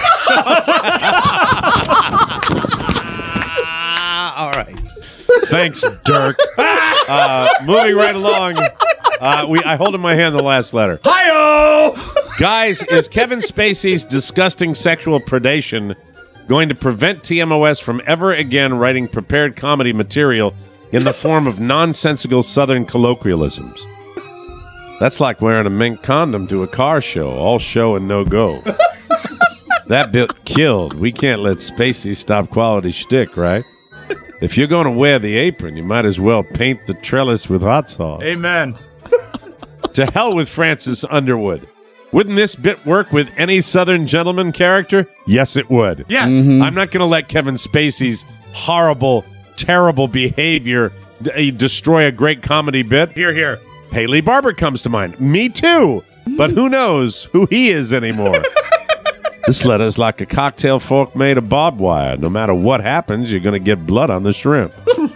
All right. Thanks, Dirk. Uh, moving right along. Uh, we I hold in my hand the last letter. Hi-yo! Guys, is Kevin Spacey's disgusting sexual predation going to prevent T M O S from ever again writing prepared comedy material in the form of nonsensical Southern colloquialisms? That's like wearing a mink condom to a car show, all show and no go. That bit killed. We can't let Spacey stop quality shtick, right? If you're going to wear the apron, you might as well paint the trellis with hot sauce. Amen. To hell with Francis Underwood. Wouldn't this bit work with any Southern gentleman character? Yes, it would. Yes. Mm-hmm. I'm not going to let Kevin Spacey's horrible, terrible behavior d- destroy a great comedy bit. Here, here. Haley Barber comes to mind. Me too. But who knows who he is anymore? This letter's like a cocktail fork made of barbed wire. No matter what happens, you're going to get blood on the shrimp.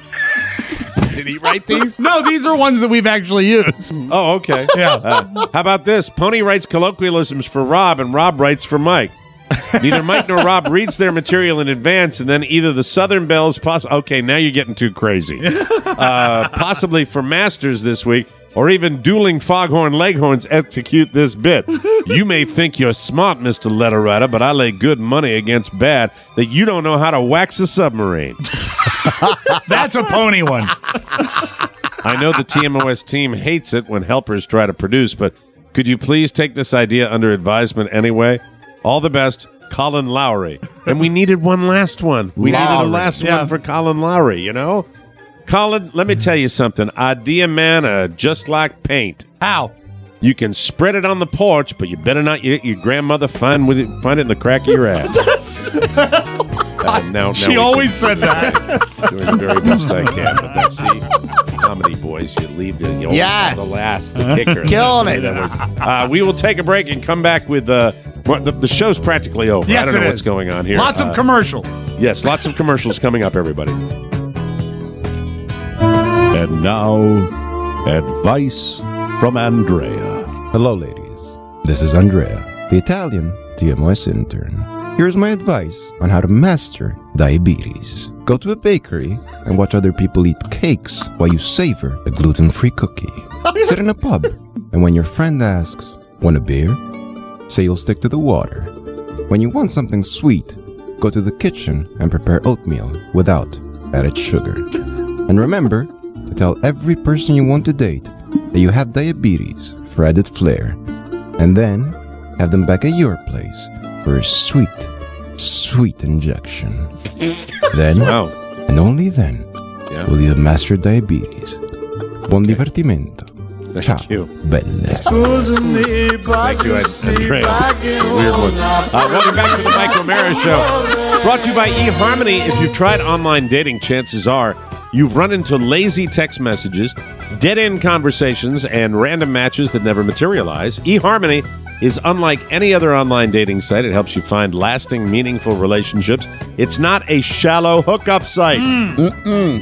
Did he write these? No, these are ones that we've actually used. Oh, okay. Yeah. Uh, how about this? Pony writes colloquialisms for Rob, and Rob writes for Mike. Neither Mike nor Rob reads their material in advance, and then either the Southern Bells, poss- okay, now you're getting too crazy, uh, possibly for Masters this week, or even dueling foghorn leghorns execute this bit. You may think you're smart, Mister Letter Writer, but I lay good money against bad that you don't know how to wax a submarine. That's a Pony one. I know the T M O S team hates it when helpers try to produce, but could you please take this idea under advisement anyway? All the best, Colin Lowry. And we needed one last one. We needed Lowry. a last Yeah. one for Colin Lowry, you know? Colin, let me tell you something. Idea man uh, just like paint. How? You can spread it on the porch, but you better not let your grandmother find, with it, find it in the crack of your ass. Uh, now, now She we always can- said that. doing the very best I can. But that's, see, comedy boys, you leave the, you always Yes. have the last, the kicker. Killing it. Uh, we will take a break and come back with uh, well, the, the show's practically over. Yes, I don't know it what's is. going on here. Lots Uh, of commercials. Yes, lots of commercials coming up, everybody. And now, advice from Andrea. Hello, ladies. This is Andrea, the Italian T M O S intern. Here's my advice on how to master diabetes. Go to a bakery and watch other people eat cakes while you savor a gluten-free cookie. Sit in a pub, and when your friend asks, "Want a beer?" say you'll stick to the water. When you want something sweet, go to the kitchen and prepare oatmeal without added sugar. And remember to tell every person you want to date that you have diabetes for added flair. And then have them back at your place for a sweet, sweet injection. Then, Wow. and only then, Yeah. will you master diabetes. Buon divertimento. Thank Ciao, you. belle. Thank you, Andrea. Weird one. Uh, welcome back to the Mike O'Mara Show. Brought to you by eHarmony. If you've tried online dating, chances are you've run into lazy text messages, dead-end conversations, and random matches that never materialize. eHarmony is unlike any other online dating site. It helps you find lasting, meaningful relationships. It's not a shallow hookup site. Mm-mm.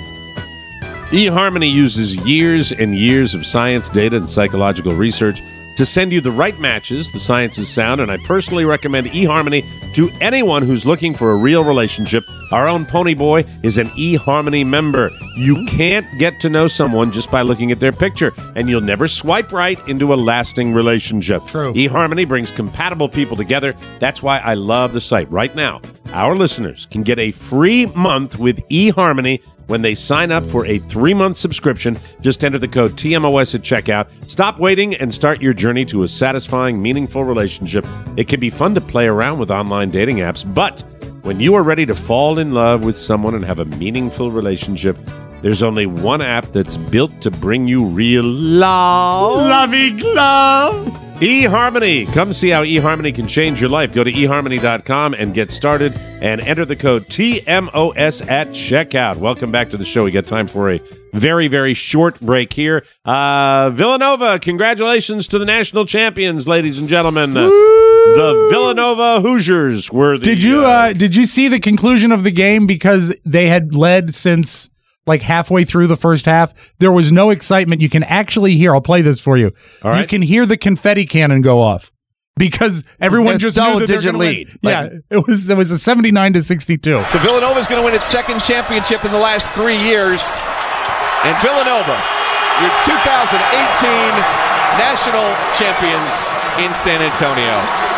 eHarmony uses years and years of science, data, and psychological research to send you the right matches. The science is sound, and I personally recommend eHarmony to anyone who's looking for a real relationship. Our own Pony Boy is an eHarmony member. You can't get to know someone just by looking at their picture, and you'll never swipe right into a lasting relationship. True. eHarmony brings compatible people together. That's why I love the site. Right now, our listeners can get a free month with eHarmony when they sign up for a three-month subscription. Just enter the code T M O S at checkout. Stop waiting and start your journey to a satisfying, meaningful relationship. It can be fun to play around with online dating apps, but when you are ready to fall in love with someone and have a meaningful relationship, there's only one app that's built to bring you real love. Lovey glove. eHarmony. Come see how eHarmony can change your life. Go to e harmony dot com and get started and enter the code T M O S at checkout. Welcome back to the show. We got time for a very, very short break here. Uh, Villanova, congratulations to the national champions, ladies and gentlemen. Uh, the Villanova Hoosiers were the... Did you uh, uh, did you see the conclusion of the game? Because they had led since like halfway through the first half. There was no excitement. You can actually hear, I'll play this for you. All right. You can hear the confetti cannon go off because everyone just knew that double-digit they're lead. Win. Yeah, it was it was a seventy-nine to sixty-two. So Villanova's going to win its second championship in the last three years. And Villanova, your two thousand eighteen national champions in San Antonio.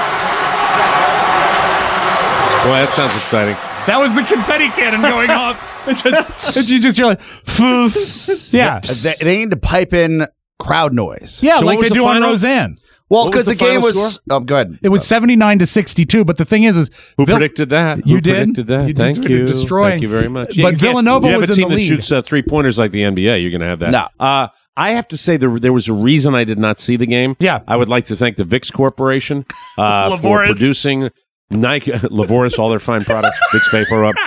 Boy, that sounds exciting. That was the confetti cannon going off. It just, it, you just hear like, Foof. Yeah. They, they need to pipe in crowd noise. Yeah, So like what was they the do on final? Roseanne. Well, What was because the the, game final was. Oh, go ahead. It was seventy-nine to sixty-two, but the thing is, is Who Vil- predicted that? You Who did? predicted that? You Thank did you. destroy. Thank you very much. But you can't- Villanova you have was a in team the that lead. shoots uh, three-pointers like the N B A. You're going to have that. No. Uh, I have to say there, there was a reason I did not see the game. Yeah. I would like to thank the Vicks Corporation uh, for Lavoris. producing Nike, Lavoris, all their fine products, Vicks Vapor Rub.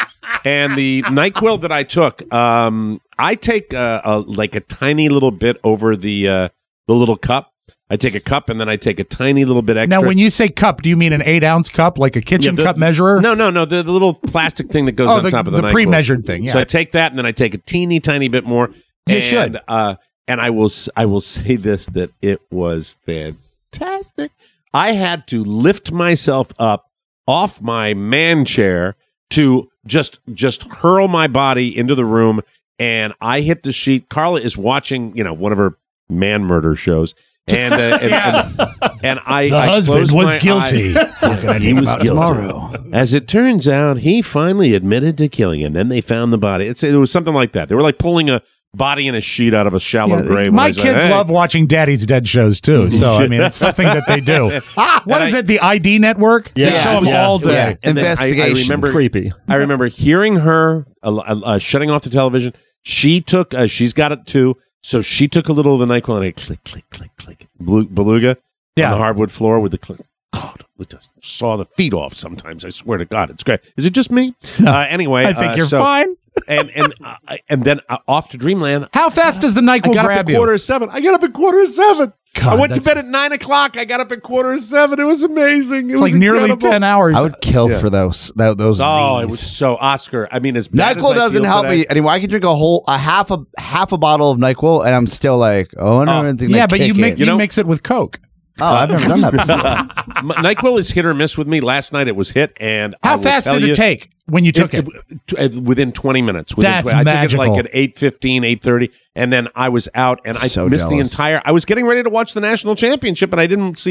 And the NyQuil that I took, um, I take uh, a, like a tiny little bit over the uh, the little cup. I take a cup and then I take a tiny little bit extra. Now, when you say cup, do you mean an eight-ounce cup, like a kitchen Yeah, the- cup measurer? No, no, no. The, the little plastic thing that goes Oh, on the- top of the, the NyQuil. pre-measured thing, yeah. So I take that and then I take a teeny tiny bit more. You and, should. Uh, and I will. s- I will say this: that it was fantastic. I had to lift myself up off my man chair to just just hurl my body into the room, and I hit the sheet. Carla is watching, you know, one of her man murder shows. And, uh, and, and and I The I husband closed was my guilty. eyes. What can I He do was about guilty. tomorrow? As it turns out, he finally admitted to killing him. Then they found the body. It's, it was something like that. They were like pulling a body in a sheet out of a shallow Yeah, grave. my And I was like, kids "Hey." love watching Daddy's Dead shows too. So I mean, it's something that they do. What is it? The I D Network? They Yeah. show them Yeah. all day. Yeah. And then I- I Investigation. remember Creepy. I remember hearing her uh, uh, shutting off the television. She took. Uh, she's got it too. So she took a little of the NyQuil and I click, click, click, click. Belu- Beluga Yeah. on the hardwood floor with the click. God, it just saw the feet off sometimes. I swear to God, it's great. Is it just me? Uh, anyway, I think uh, you're so- fine. and and uh, and then uh, off to Dreamland. How fast does the I NyQuil got grab up at you? quarter of seven. I got up at quarter of seven. God, I went to that's- bed at nine o'clock. I got up at quarter of seven. It was amazing. It It's was like nearly incredible. ten hours. I would kill Yeah. for those tho- those. Oh, Z's. it was so Oscar. I mean, as bad as NyQuil I doesn't feel help today- me anymore. I can drink a whole a half a half a bottle of NyQuil and I'm still like, oh no, Oh, it's gonna yeah, but you kick mix in. you, mix it with Coke. Oh, I've never done that before. M- NyQuil is hit or miss with me. Last night it was hit, and I How will fast tell did you, it take when you took it? t- uh, within twenty minutes. Within That's twenty, I took it magical. like at eight fifteen, eight thirty, and then I was out, and I So missed the jealous. entire. I was getting ready to watch the national championship, and I didn't see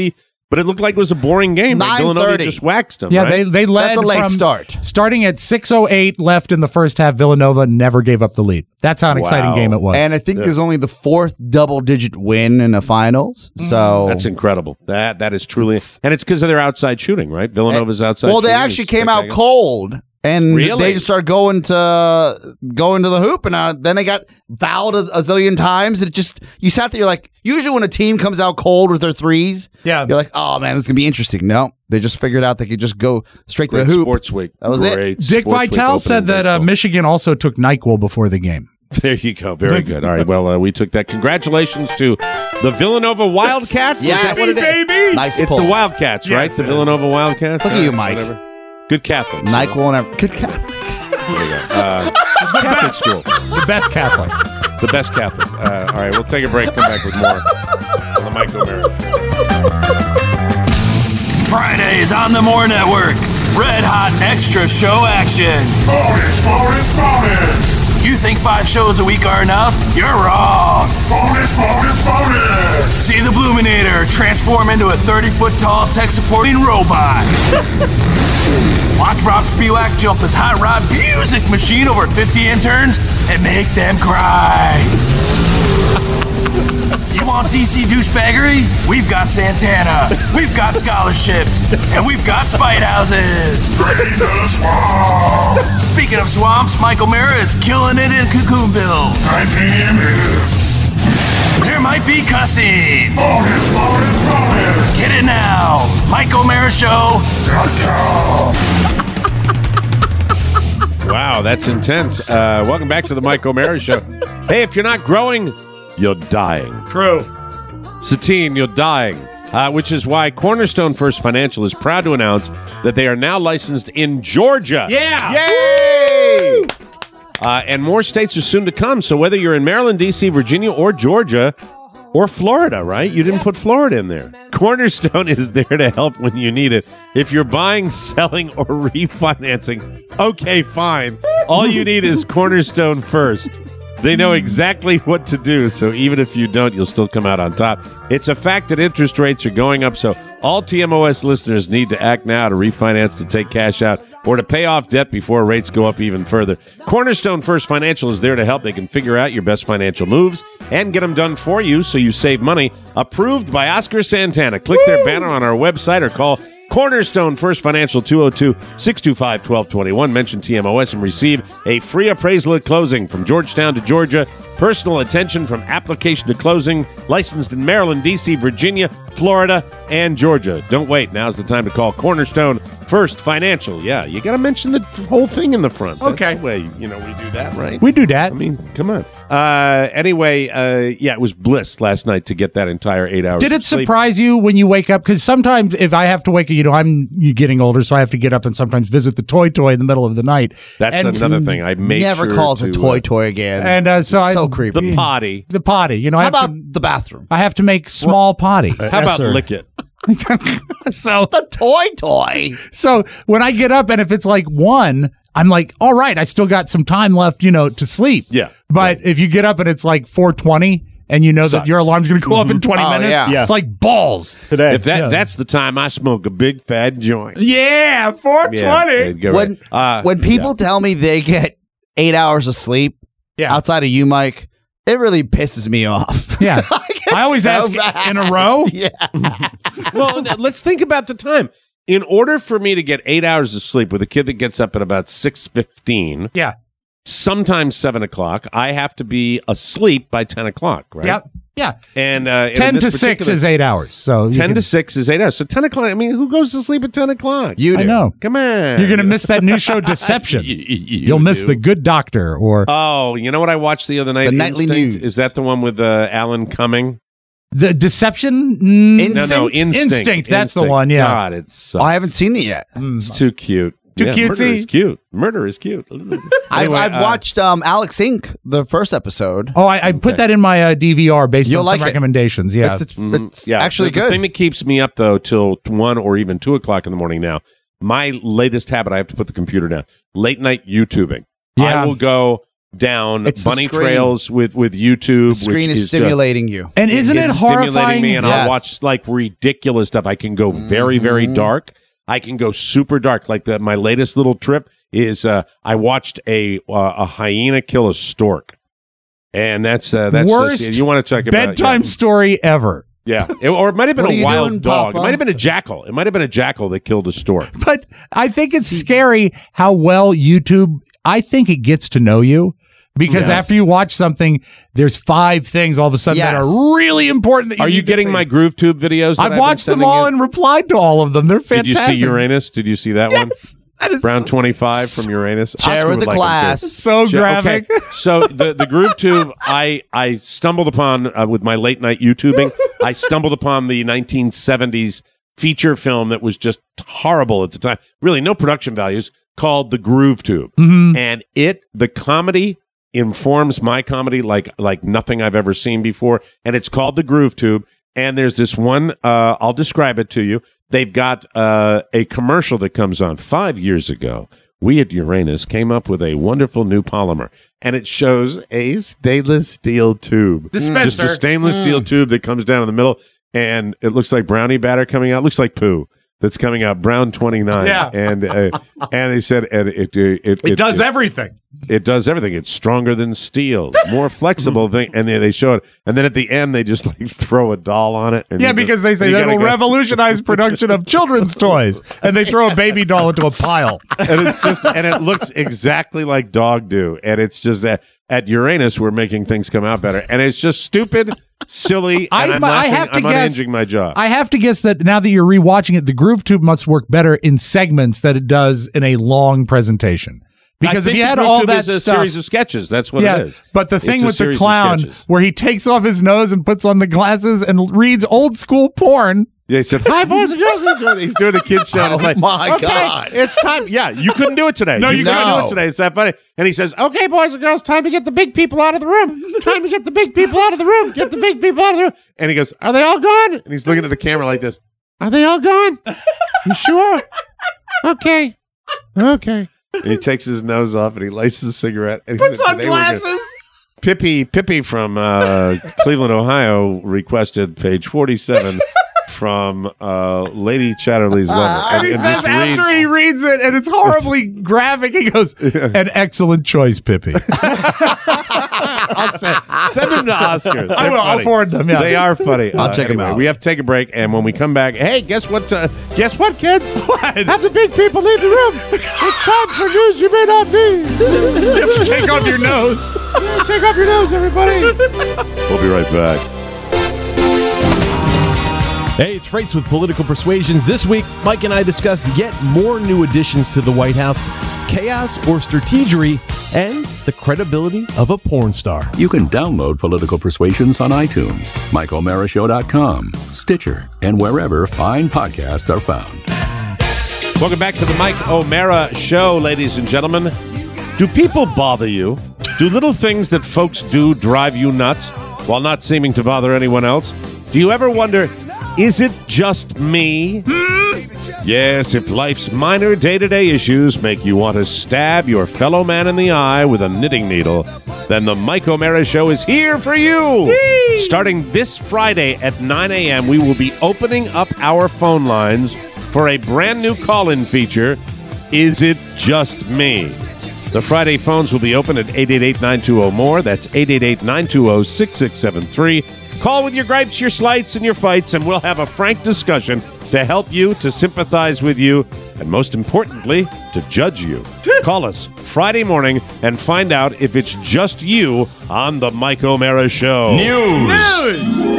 But it looked like it was a boring game. Like Villanova just waxed them. Yeah, right? they they led That's a late from start. Starting at six oh eight left in the first half. Villanova never gave up the lead. That's how an exciting Wow. game it was. And I think Yeah. there's only the fourth double-digit win in the finals. So That's incredible. That that is truly, and it's because of their outside shooting, right? Villanova's outside. well, they shooting actually is came out spectacular. cold, and Really? they just started going to going to the hoop, and uh, then they got fouled a, a zillion times. It just you sat there, you're like, usually when a team comes out cold with their threes, yeah, you're like, oh man, this is gonna be interesting. No, they just figured out they could just go straight Great to the hoop. Sports Week. That was Great it. Dick Sports Week Vitale opening said that uh, baseball. Michigan also took NyQuil before the game. There you go. Very good. All right. Well, uh, we took that. Congratulations to the Villanova Wildcats. Yes, is that what it is? baby. Nice It's pull. the Wildcats, right? Yes, The it Villanova Wildcats. Look at All you, right, Mike. whatever. Good Catholic. NyQuil and every- good Catholic. There you go. Uh, it's the Catholic school. The best Catholic. The best Catholic. Uh, all right. We'll take a break. Come back with more on the Mike O'Mara. Fridays on the More Network. Red Hot Extra Show action. Bonus, bonus, bonus. You think five shows a week are enough? You're wrong. Bonus, bonus, bonus. See the Bluminator transform into a thirty-foot tall tech-supporting robot. Watch Rob Spiewak jump his hot rod music machine over fifty interns and make them cry. You want D C douchebaggery? We've got Santana, we've got scholarships, and we've got spite houses. Drain the swamp. Speaking of swamps, Mike O'Mara is killing it in Cocoonville. Titanium hips. There might be cussing. Bonus, bonus, bonus. Get it now. Mike O'Mara Show. Wow, that's intense. Uh, welcome back to the Mike O'Mara Show. Hey, if you're not growing, you're dying. True. Satine, you're dying. Uh, which is why Cornerstone First Financial is proud to announce that they are now licensed in Georgia. Yeah. Yay! Uh, and more states are soon to come. So whether you're in Maryland, D C, Virginia, or Georgia, or Florida, right? You didn't put Florida in there. Cornerstone is there to help when you need it. If you're buying, selling, or refinancing, okay, fine. All you need is Cornerstone First. They know exactly what to do, so even if you don't, you'll still come out on top. It's a fact that interest rates are going up, so all T M O S listeners need to act now to refinance, to take cash out, or to pay off debt before rates go up even further. Cornerstone First Financial is there to help. They can figure out your best financial moves and get them done for you so you save money. Approved by Oscar Santana. Click Woo! Their banner on our website or call Cornerstone First Financial two oh two, six two five, one two two one. Mention T M O S and receive a free appraisal at closing from Georgetown to Georgia. Personal attention from application to closing. Licensed in Maryland, D C, Virginia, Florida, and Georgia. Don't wait. Now's the time to call Cornerstone First Financial. Yeah, you got to mention the whole thing in the front. That's Okay. the way, you know, we do that, right? We do that. I mean, come on. Uh, anyway, uh, yeah, it was bliss last night to get that entire eight hours Did of it sleep. surprise you when you wake up? Because sometimes if I have to wake up, you know, I'm getting older, so I have to get up and sometimes visit the toy toy in the middle of the night. That's And- another thing. I made Never sure call it to, a toy uh, toy again. And uh, so I, so creepy. the potty. the potty. You know, I How have about to, the bathroom? I have to make small potty. How about lick it? so The toy toy. so when I get up and if it's like one, I'm like, all right, I still got some time left, you know, to sleep. Yeah. But if you get up and it's like four twenty and you know that Sucks. your alarm's going to go off in twenty Oh, minutes, yeah. Yeah. it's like balls. Today. If that Yeah. that's the time I smoke a big fat joint. Yeah, four twenty. Yeah, they'd go When right. Uh, when people tell me they get eight hours of sleep Yeah. outside of you, Mike, it really pisses me off. Yeah. get I always so ask mad. in a row. Yeah. well, let's think about the time. In order for me to get eight hours of sleep with a kid that gets up at about six fifteen, Yeah. sometimes seven o'clock, I have to be asleep by ten o'clock, right? Yep. Yeah. And uh, in ten this to six particular- is eight hours. So you ten can- to six is eight hours. So ten o'clock. I mean, who goes to sleep at ten o'clock? You do. I know. Come on. You're going to miss that new show, Deception. You- you You'll miss do. The Good Doctor or Oh, you know what I watched the other night? The Nightly Instinct? News. Is that the one with uh, Alan Cumming? The Deception? Mm, Instinct? No, no, Instinct. Instinct, that's the Instinct. one, yeah. God, it's Oh, I haven't seen it yet. It's too cute. Too yeah, cutesy? Murder is cute. Murder is cute. I've, Anyway, I've uh, watched um, Alex Incorporated, the first episode. Oh, I, I put that in my uh, D V R based You'll on like some it. recommendations. Yeah. It's, it's, Mhm. it's Yeah, actually the, good. The thing that keeps me up though till one or even two o'clock in the morning now. My latest habit, I have to put the computer down. Late night YouTubing. Yeah. I will go down It's the bunny screen. trails with, with YouTube. The screen which is just- stimulating you. And isn't it it's horrifying? stimulating me, and Yes. I'll watch like ridiculous stuff. I can go very, very dark. I can go super dark. Like the, my latest little trip is uh, I watched a uh, a hyena kill a stork, and that's uh, that's Worst you want to talk about bedtime yeah. story ever. Yeah, It- or it might have been What are a you wild doing, dog. Papa? It might have been a jackal. It might have been a jackal that killed a stork. But I think it's scary how well YouTube, I think it gets to know you. Because Yeah. after you watch something, there's five things all of a sudden that Yes. are really important. That you Are you need to getting see. my GrooveTube videos? that I've been watched them sending all you? and replied to all of them. They're Did fantastic. you see Uranus? Did you see that one? Yes. That is Brown twenty-five from Uranus. Share Oscar with would the like 'em too. class. So Share- graphic. Okay. So the the GrooveTube, I I stumbled upon uh, with my late night YouTubing. I stumbled upon the nineteen seventies feature film that was just horrible at the time. Really, no production values. Called the GrooveTube, Mhm. and it the comedy informs my comedy like like nothing I've ever seen before. And it's called the GrooveTube. And there's this one. Uh, I'll describe it to you. They've got uh, a commercial that comes on five years ago. We at Uranus came up with a wonderful new polymer, and it shows a stainless steel tube, Dispenser. just a stainless steel tube that comes down in the middle, and it looks like brownie batter coming out. It looks like poo that's coming out. Brown twenty-nine, Yeah. and uh, and they said and it it it, It does everything. It does everything. It's stronger than steel, more flexible thing. And then they show it, and then at the end they just like throw a doll on it. And Yeah, you because just- they say you that'll gotta go- revolutionize production of children's toys. And they throw a baby doll into a pile. and it's just and it looks exactly like dog do. And it's just that at Uranus we're making things come out better. And it's just stupid, silly. I- And I'm, I laughing, have to I'm guess- unhinging my jaw. I have to guess that now that you're rewatching it, the GrooveTube must work better in segments than it does in a long presentation. Because I if think you had the all GrooveTube that is a stuff, series of sketches. That's what yeah, it is. but the It's thing a with the series of clown sketches. where he takes off his nose and puts on the glasses and reads old school porn. Yeah, he said, "Hi, boys and girls." He's doing a kid's show. And it's Oh, like, my okay, God. it's time. Yeah, you couldn't do it today. No, you couldn't do couldn't. it today. It's that funny. And he says, "Okay, boys and girls, time to get the big people out of the room. Time to get the big people out of the room. Get the big people out of the room." And he goes, "Are they all gone?" And he's looking at the camera like this. "Are they all gone? You sure? Okay, okay." And he takes his nose off and he lights his cigarette. And he Puts said, on "Today we're gonna-" glasses. Pippi Pippi from uh, Cleveland, Ohio, requested page forty-seven from uh, Lady Chatterley's letter. And he and says this after reads- he reads it, and it's horribly graphic, he goes, "An excellent choice, Pippi." I'll send, send them to Oscar. I will. I'll Funny. forward them. Yeah, They are funny. I'll check 'em anyway, out. We have to take a break, and when we come back, hey, guess what? Uh, guess what, kids? What? Have the big people leave the room. It's time for news you may not need. You have to take off your nose. Take off your nose, everybody. We'll be right back. Hey, it's Freights with Political Persuasions. This week, Mike and I discuss yet more new additions to the White House, chaos or strategery, and the credibility of a porn star. You can download Political Persuasions on iTunes, Mike O'Mara Show dot com, Stitcher, and wherever fine podcasts are found. Welcome back to the Mike O'Mara Show, ladies and gentlemen. Do people bother you? Do little things that folks do drive you nuts while not seeming to bother anyone else? Do you ever wonder, is it just me? Yes, if life's minor day-to-day issues make you want to stab your fellow man in the eye with a knitting needle, then the Mike O'Mara Show is here for you. Yay! Starting this Friday at nine a.m., we will be opening up our phone lines for a brand new call-in feature, Is It Just Me? The Friday phones will be open at eight eight eight, nine two zero, M O R E. That's eight eight eight, nine two zero, six six seven three. Call with your gripes, your slights, and your fights, and we'll have a frank discussion to help you, to sympathize with you, and most importantly, to judge you. Call us Friday morning and find out if it's just you on the Mike O'Mara Show. News!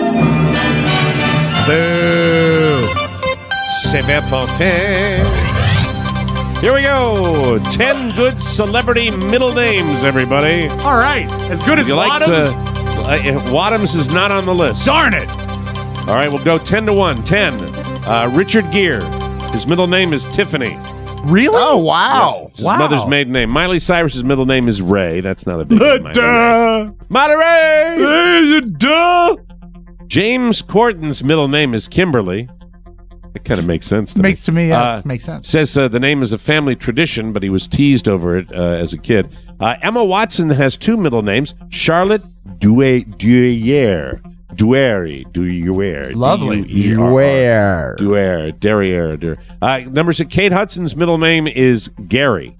Boo! C'est bien pensé. Here we go. Ten good celebrity middle names, everybody. All right. As good as You like Wadhams? to- uh, Wadhams is not on the list. Darn it. All right, we'll go ten to one. ten. Uh, Richard Gere. His middle name is Tiffany. Really? Oh, wow. Yeah, it's his Wow. mother's maiden name. Miley Cyrus's middle name is Ray. That's not a big name. Duh. Miley Ray. Duh. James Corden's middle name is Kimberly. It kind of makes sense to Makes me. to me, yeah, Uh, it makes sense. Says uh, the name is a family tradition, but he was teased over it uh, as a kid. Uh, Emma Watson has two middle names, Charlotte Due- Duyer. Duery. Duer. Lovely. Duer. Duer. Derriere. Duer. Uh, number six, Kate Hudson's middle name is Gary.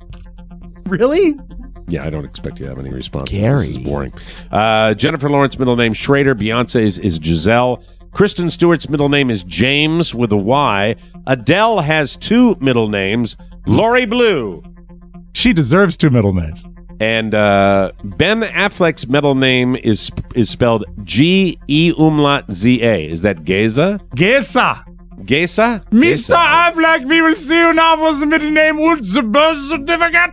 Really? Yeah, I don't expect you to have any response. Gary. This is boring. Uh, Jennifer Lawrence's middle name Schrader. Beyonce's is Giselle. Kristen Stewart's middle name is James with a Y. Adele has two middle names, Lori Blue. She deserves two middle names. And uh, Ben Affleck's middle name is is spelled G E umlaut Z A. Is that Geza? Geza. Geza? Mister Affleck, we will see you now for the middle name with the birth certificate.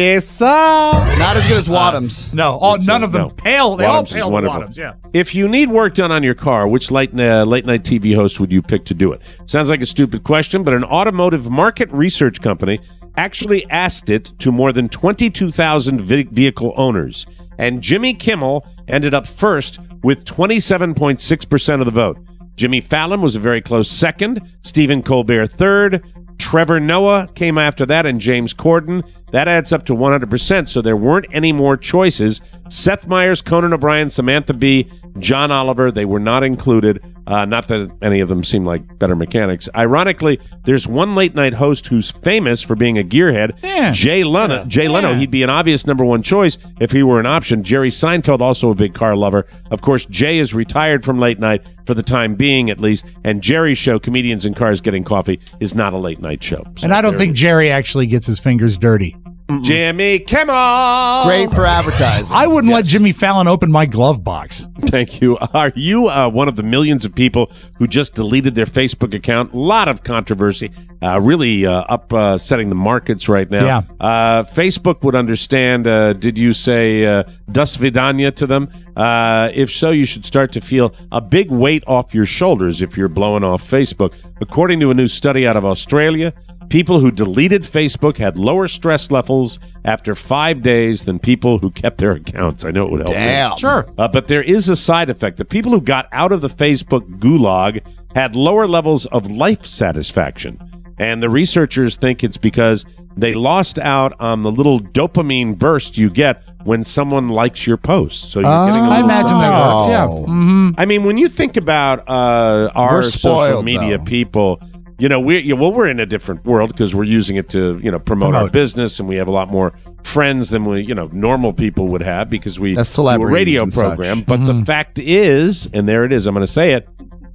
Geza. Not as good as Wadhams. No, all, none of them no. pale. They Wadhams all is pale to wonderful. Wadhams, yeah. If you need work done on your car, which late, uh, late night T V host would you pick to do it? Sounds like a stupid question, but an automotive market research company actually asked it to more than twenty-two thousand ve- vehicle owners. And Jimmy Kimmel ended up first with twenty-seven point six percent of the vote. Jimmy Fallon was a very close second, Stephen Colbert third, Trevor Noah came after that, and James Corden. That adds up to one hundred percent, so there weren't any more choices. Seth Meyers, Conan O'Brien, Samantha Bee, John Oliver, they were not included. Uh, not that any of them seem like better mechanics. Ironically, there's one late-night host who's famous for being a gearhead, Yeah. Jay Leno. Yeah. Jay Leno, Yeah. he'd be an obvious number one choice if he were an option. Jerry Seinfeld, also a big car lover. Of course, Jay is retired from late night for the time being, at least, and Jerry's show, Comedians in Cars Getting Coffee, is not a late-night show. So And I don't there think it is. Jerry actually gets his fingers dirty. Jimmy Kimmel. Great for advertising. I wouldn't let Jimmy Fallon open my glove box. Thank you. Are you uh, one of the millions of people who just deleted their Facebook account? A lot of controversy, uh, really uh, upsetting the markets right now. Yeah. Uh, Facebook would understand. Uh, did you say uh, das vidanya to them? Uh, if so, you should start to feel a big weight off your shoulders if you're blowing off Facebook. According to a new study out of Australia, people who deleted Facebook had lower stress levels after five days than people who kept their accounts. I know it would help. Damn. Me. Sure. Uh, but there is a side effect. The people who got out of the Facebook gulag had lower levels of life satisfaction. And the researchers think it's because they lost out on the little dopamine burst you get when someone likes your post. So you're getting a I little imagine that something. works, yeah. Mm-hmm. I mean, when you think about uh, our We're social spoiled, media though. people, you know, we're yeah, well, we're in a different world because we're using it to, you know, promote, our Promote. business, and we have a lot more friends than we, you know, normal people would have because we As do a celebrities radio and program. such. But Mm-hmm. the fact is, and there it is, I'm going to say it.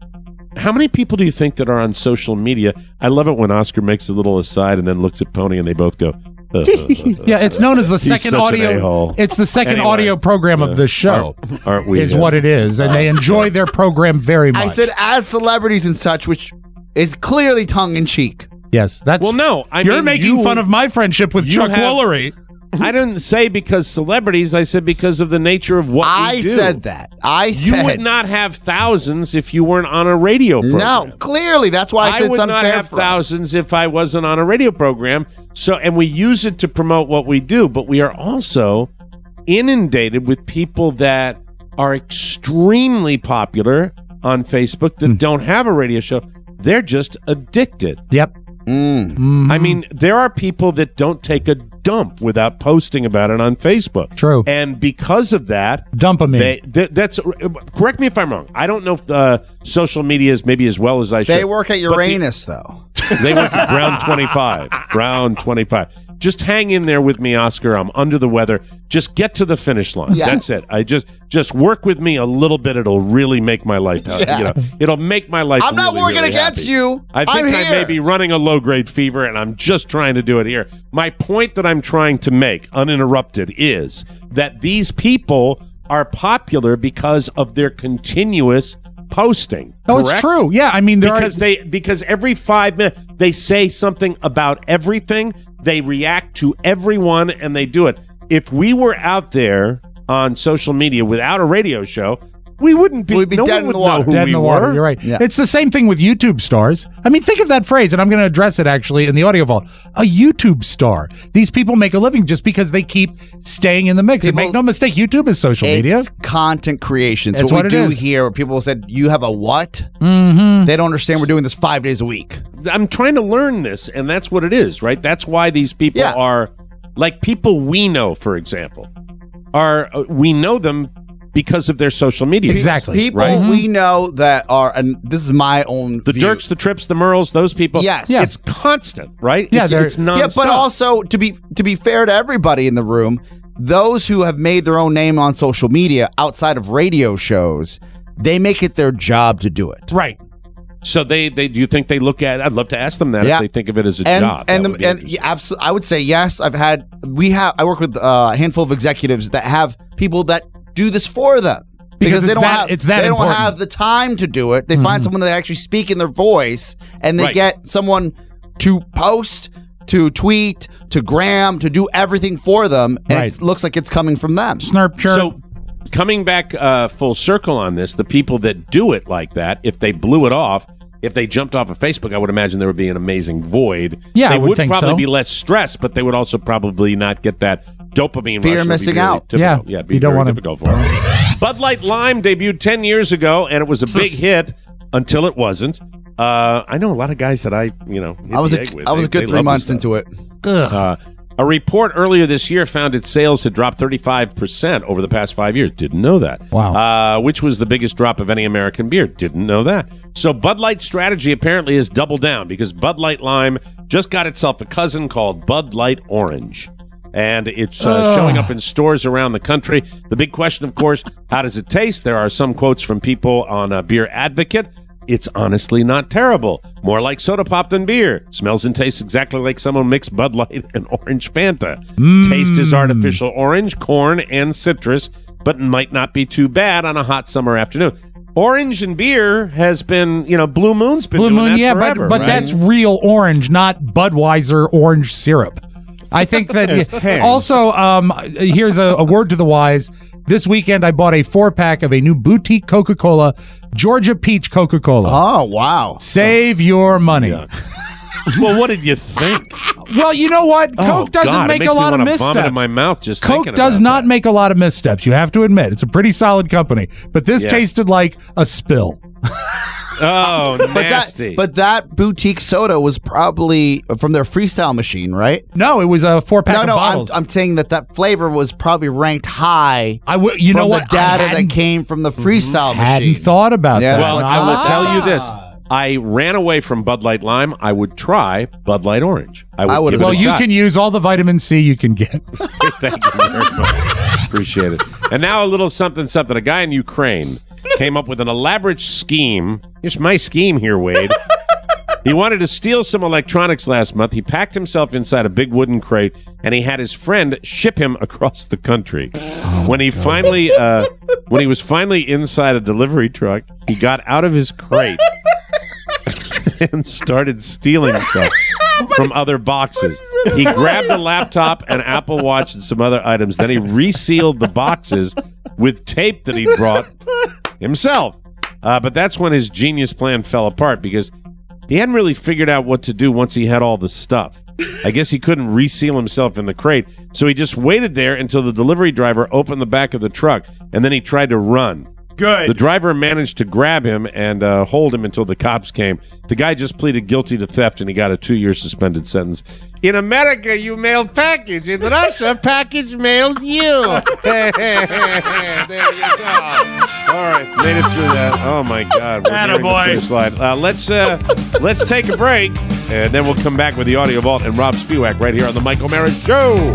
How many people do you think that are on social media? I love it when Oscar makes a little aside and then looks at Pony and they both go. uh, uh, uh, Yeah, it's known as the He's second such an audio. a-hole. It's the second Anyway, audio program of the show. Aren't, aren't we? is uh, what it is, and they enjoy their program very much. I said as celebrities and such, which is clearly tongue in cheek. yes. That's Well, no, I you're mean, making you- fun of my friendship with you Chuck have- Woolery. I didn't say because celebrities. I said because of the nature of what I we do. said that. I You said would not have thousands if you weren't on a radio program. no. Clearly, that's why I said would it's not unfair have for us. thousands if I wasn't on a radio program. So, and we use it to promote what we do, but we are also inundated with people that are extremely popular on Facebook that don't have a radio show. They're just addicted. Yep. I mean, there are people that don't take a dump without posting about it on Facebook. True. And because of that, Dopamine. they th- that's correct me if I'm wrong. I don't know if uh, social media is maybe as well as I should. They work at But the- Uranus, though. they work at round twenty-five. Round twenty-five. Just hang in there with me, Oscar. I'm under the weather. Just get to the finish line. Yes. That's it. I just just work with me a little bit. It'll really make my life. You know, Yes. it'll make my life. I'm not really, working really against happy. you. I think I'm I may here. be running a low grade fever, and I'm just trying to do it here. My point that I'm trying to make, uninterrupted, is that these people are popular because of their continuous posting. Oh, it's correct? true. Yeah, I mean, there because are, they because every five minutes they say something about everything. They react to everyone, and they do it. If we were out there on social media without a radio show, we wouldn't be. We'd be no dead one in would the water. know who Dead we in the water. were. You're right. Yeah. It's the same thing with YouTube stars. I mean, think of that phrase, and I'm going to address it actually in the audio vault. A YouTube star. These people make a living just because they keep staying in the mix. And People- make no mistake, YouTube is social media. It's content creation. That's It's what, what we it do is. here. Where people said, "You have a what?" Mm-hmm. They don't understand. We're doing this five days a week. I'm trying to learn this, and that's what it is, right? That's why these people Yeah. are like people we know, for example, are uh, we know them because of their social media. Exactly. People Right? we know that are, and this is my own. The view. Dirks, the Trips, the Merles, those people. Yes. Yeah. It's constant, right? Yeah, it's, they're- it's nonstop. Yeah, but also to be to be fair to everybody in the room, those who have made their own name on social media outside of radio shows, they make it their job to do it. Right. So they, they do you think they look at? I'd love to ask them that Yeah. if they think of it as a and, job. And That the, would be and interesting. yeah, absolutely, I would say yes. I've had we have I work with uh, a handful of executives that have people that do this for them Because they it's don't that- have it's that they don't important. have the time to do it. They Mm-hmm. find someone that actually speak in their voice, and they Right. get someone to post, to tweet, to gram, to do everything for them, and Right. it looks like it's coming from them. Snurp chirp. So coming back uh, full circle on this, the people that do it like that, if they blew it off, if they jumped off of Facebook, I would imagine there would be an amazing void. Yeah, they I would would think probably so. be less stressed, but they would also probably not get that dopamine Fear rush. of It would be missing really out. difficult. Yeah, it'd be you don't very wanna- difficult for them. Bud Light Lime debuted ten years ago, and it was a big hit until it wasn't. Uh, I know a lot of guys that I, you know, hit I was the a, egg with. I was They- a good they three love months this stuff. into it. Uh, a report earlier this year found its sales had dropped thirty-five percent over the past five years. Didn't know that. Wow. Uh, which was the biggest drop of any American beer. Didn't know that. So Bud Light's strategy apparently is double down because Bud Light Lime just got itself a cousin called Bud Light Orange. And it's uh, Ugh. showing up in stores around the country. The big question, of course, how does it taste? There are some quotes from people on uh, Beer Advocate. It's honestly not terrible. More like soda pop than beer. Smells and tastes exactly like someone mixed Bud Light and Orange Fanta. Taste is artificial orange, corn, and citrus, but might not be too bad on a hot summer afternoon. Orange and beer has been, you know, Blue Moon's been Blue doing Moon, that yeah, forever, but but right? that's real orange, not Budweiser orange syrup. I think that It's tang. also um, here's a, a word to the wise. This weekend, I bought a four pack of a new boutique Coca-Cola, Georgia Peach Coca-Cola. Oh wow! Save your money. Well, what did you think? Well, you know what? Oh, Coke doesn't God, it make makes a me lot of wanna vomit missteps. in my mouth just Coke thinking does about not make a lot of missteps. You have to admit, it's a pretty solid company. But this Yeah. tasted like a spill. Oh, But nasty. that, but that boutique soda was probably from their freestyle machine, right? No, it was a four pack No, of no, I'm, bottles. I'm saying that that flavor was probably ranked high. I w- you from know what? the I data that hadn't- came from the freestyle hadn't machine. thought about Yeah, that. Well, like, I will ah. tell you this. I ran away from Bud Light Lime. I would try Bud Light Orange. I would I would give as it Well, a you shot. can use all the vitamin C you can get. Thank you very much. Appreciate it. And now a little something, something. A guy in Ukraine came up with an elaborate scheme. Here's my scheme here, Wade. He wanted to steal some electronics last month. He packed himself inside a big wooden crate, and he had his friend ship him across the country. When he finally, uh, when he was finally inside a delivery truck, he got out of his crate and started stealing stuff from other boxes. He grabbed a laptop, an Apple Watch, and some other items. Then he resealed the boxes with tape that he brought himself. Uh, but that's when his genius plan fell apart because he hadn't really figured out what to do once he had all the stuff. I guess he couldn't reseal himself in the crate, so he just waited there until the delivery driver opened the back of the truck, and then he tried to run. Good. The driver managed to grab him and uh, hold him until the cops came. The guy just pleaded guilty to theft, and he got a two-year suspended sentence. In America, you mail package. In Russia, package mails you. There you go. All right, made it through that. Oh my God, we're nearing the finish line. Uh, let's uh, let's take a break, and then we'll come back with the Audio Vault and Rob Spiewak right here on the Mike O'Mara Show.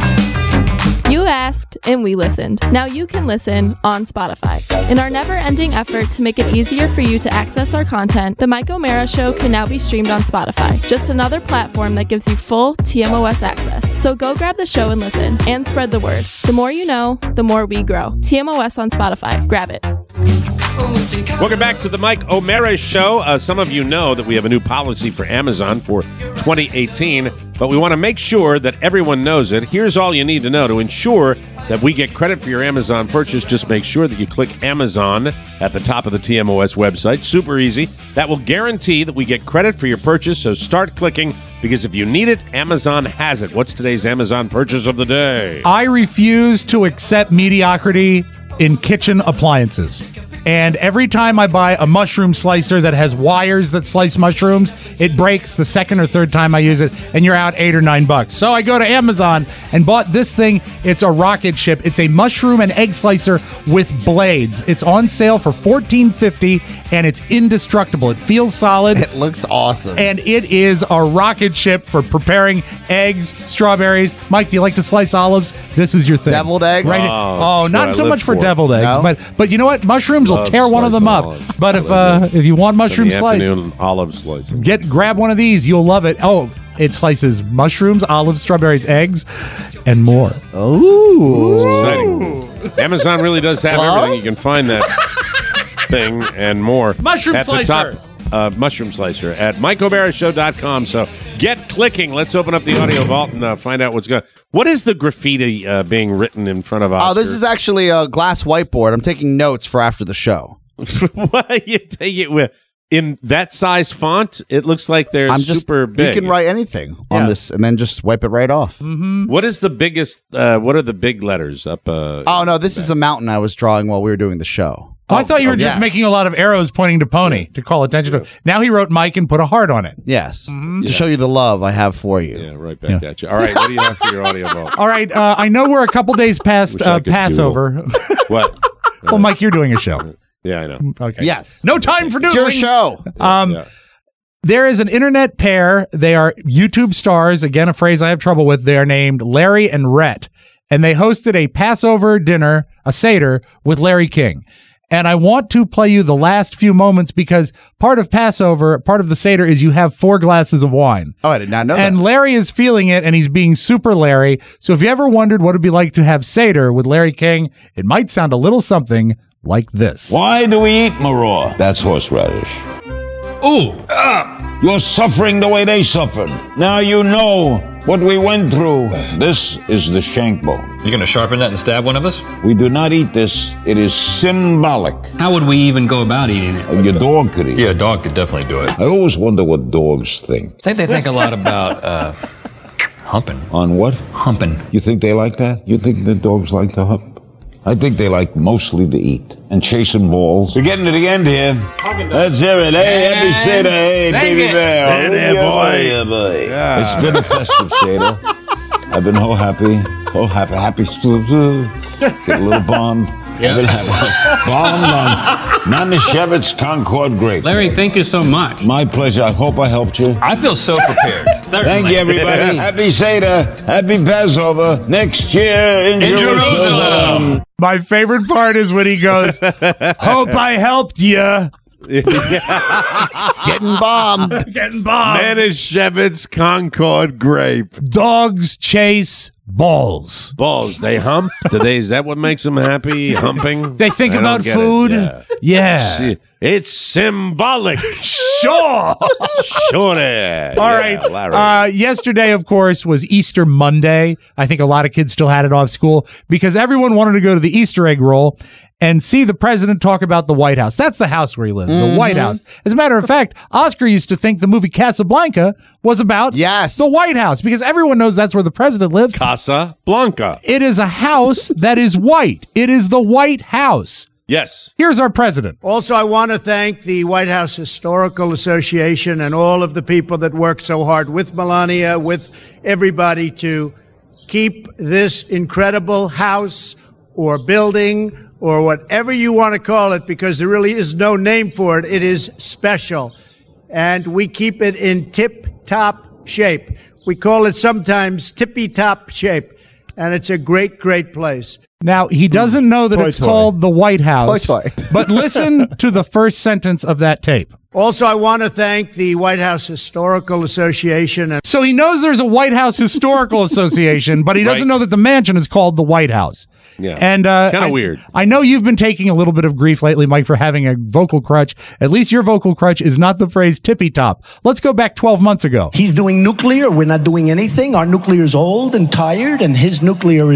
You asked, and we listened. Now you can listen on Spotify. In our never-ending effort to make it easier for you to access our content, The Mike O'Mara Show can now be streamed on Spotify. Just another platform that gives you full T M O S access. So go grab the show and listen, and spread the word. The more you know, the more we grow. T M O S on Spotify. Grab it. Welcome back to the Mike O'Mara Show. Uh, some of you know that we have a new policy for Amazon for twenty eighteen, but we want to make sure that everyone knows it. Here's all you need to know to ensure that we get credit for your Amazon purchase, just make sure that you click Amazon at the top of the T M O S website. Super easy. That will guarantee that we get credit for your purchase, so start clicking, because if you need it, Amazon has it. What's today's Amazon purchase of the day? I refuse to accept mediocrity in kitchen appliances. And every time I buy a mushroom slicer that has wires that slice mushrooms, it breaks the second or third time I use it, and you're out eight or nine bucks. So I go to Amazon and bought this thing. It's a rocket ship. It's a mushroom and egg slicer with blades. It's on sale for fourteen fifty, and it's indestructible. It feels solid. It looks awesome. And it is a rocket ship for preparing eggs, strawberries. Mike, do you like to slice olives? This is your thing. Deviled eggs? Right? Oh, Oh, not what so I much live for for. deviled eggs, No? but but you know what? Mushrooms will Love tear one of them sliced up. olives. But I if love uh, if you want mushroom the slice, afternoon olive slice. get grab one of these. You'll love it. Oh, it slices mushrooms, olives, strawberries, eggs, and more. Ooh. Exciting. Amazon really does have Hello? everything. You can find that thing and more. Mushroom at slicer. The top, uh, mushroom slicer at mike o'mara show dot com. So get clicking. Let's open up the audio vault and uh, find out what's going on. What is the graffiti uh, being written in front of us? Oh, this is actually a glass whiteboard. I'm taking notes for after the show. What you take it with in that size font? It looks like they're I'm just, super big. You can write anything on Yeah. this and then just wipe it right off. What is the biggest? Uh, what are the big letters up? Uh, Oh, no, this is a mountain I was drawing while we were doing the show. Oh, I thought you were oh, just yeah. making a lot of arrows pointing to Pony to call attention to. Now he wrote Mike and put a heart on it. Yes. To show you the love I have for you. yeah, right back at you. All right, what do you have for your audio vault? All right, uh, I know we're a couple days past Wish I uh, could Passover. What? Well, Mike, you're doing a show. Yeah, I know. Okay. Yes. No time for It's doing your show. Um, Yeah. There is an internet pair. They are YouTube stars. Again, a phrase I have trouble with. They are named Larry and Rhett, and they hosted a Passover dinner, a Seder, with Larry King. And I want to play you the last few moments because part of Passover, part of the Seder is you have four glasses of wine. Oh, I did not know And that. Larry is feeling it, and he's being super Larry. So if you ever wondered what it'd be like to have Seder with Larry King, it might sound a little something like this. Why do we eat maror? That's horseradish. Ooh! Ah! You're suffering the way they suffered. Now you know what we went through. This is the shank bone. You gonna sharpen that and stab one of us? We do not eat this. It is symbolic. How would we even go about eating it? Uh, Your dog could eat. Yeah, a dog could definitely do it. I always wonder what dogs think. I think they think a lot about uh, humping. On what? Humping. You think they like that? You think the dogs like to hump? I think they like mostly to eat and chasing balls. We're getting to the end here. Let's hear it. Hey, happy Seder. Hey, baby bear. Hey there, Yeah, boy. Yeah, boy. Yeah. It's been a festive Seder. I've been so happy. So happy. Happy. Get a little bombed. I've been happy. Bombed on Manischewitz Concord grape. Larry, thank you so much. My pleasure. I hope I helped you. I feel so prepared. Thank you, everybody. Happy Seder. Happy Passover. Next year in, In Jerusalem. Jerusalem. My favorite part is when he goes, "Hope I helped you." Getting bombed. Getting bombed. Manischewitz Concord grape. Dogs chase balls. Balls. They hump. Do they? Is that what makes them happy? Humping. They think I don't about get it. food. Yeah. Yeah. See, it's symbolic. Sure. Sure. Yeah, All right. Larry. Uh, yesterday, of course, was Easter Monday. I think a lot of kids still had it off school because everyone wanted to go to the Easter egg roll and see the president talk about the White House. That's the house where he lives, the White House. As a matter of fact, Oscar used to think the movie Casablanca was about Yes. the White House because everyone knows that's where the president lives. Casa Blanca. It is a house that is white. It is the White House. Yes. Here's our president. Also, I want to thank the White House Historical Association and all of the people that work so hard with Melania, with everybody to keep this incredible house or building or whatever you want to call it, because there really is no name for it. It is special. And we keep it in tip-top shape. We call it sometimes tippy-top shape. And it's a great, great place. Now, he doesn't know that Toy it's toy. called the White House, Toy toy. but listen to the first sentence of that tape. Also, I want to thank the White House Historical Association. And So he knows there's a White House Historical Association, but he doesn't Right. know that the mansion is called the White House. Yeah. And uh, Kinda I- weird. I know you've been taking a little bit of grief lately, Mike, for having a vocal crutch. At least your vocal crutch is not the phrase tippy top. Let's go back twelve months ago. He's doing nuclear. We're not doing anything. Our nuclear is old and tired, and his nuclear is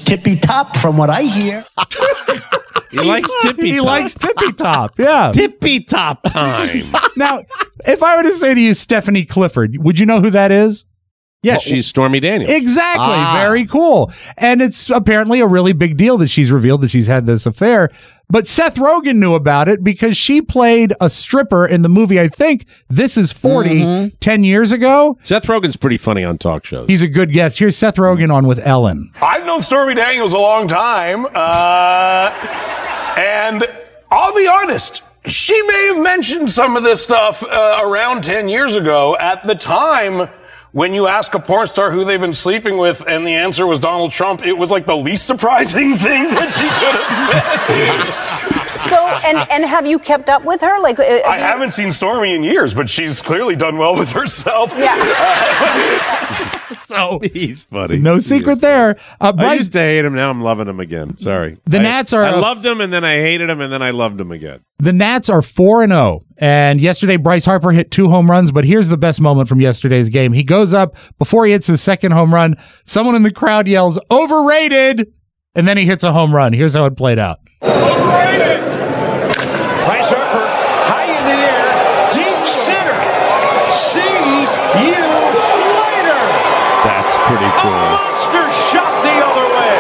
tippy top from what I hear. He likes tippy He top. likes tippy top. Yeah. Tippy top time. Now, if I were to say to you, Stephanie Clifford, would you know who that is? Yeah, she's Stormy Daniels. Exactly. Ah. Very cool. And it's apparently a really big deal that she's revealed that she's had this affair. But Seth Rogen knew about it because she played a stripper in the movie, I think, This Is forty, Mm-hmm. ten years ago. Seth Rogen's pretty funny on talk shows. He's a good guest. Here's Seth Rogen on with Ellen. I've known Stormy Daniels a long time, uh, and I'll be honest, she may have mentioned some of this stuff uh, around ten years ago. At the time, when you ask a porn star who they've been sleeping with and the answer was Donald Trump, it was like the least surprising thing that she could have said. So, and, and have you kept up with her? Like, uh, I haven't seen Stormy in years, but she's clearly done well with herself. Yeah. So he's funny. No secret there. Uh, I Bryce, used to hate him. Now I'm loving him again. Sorry. The I- Nats are I a- loved him, and then I hated him, and then I loved him again. the Nats are four and oh. And yesterday, Bryce Harper hit two home runs. But here's the best moment from yesterday's game. He goes up before he hits his second home run. Someone in the crowd yells, "Overrated!" And then he hits a home run. Here's how it played out. Overrated! Bryce Harper, high in the air, deep center. See you later! That's pretty A cool. monster shot the other way.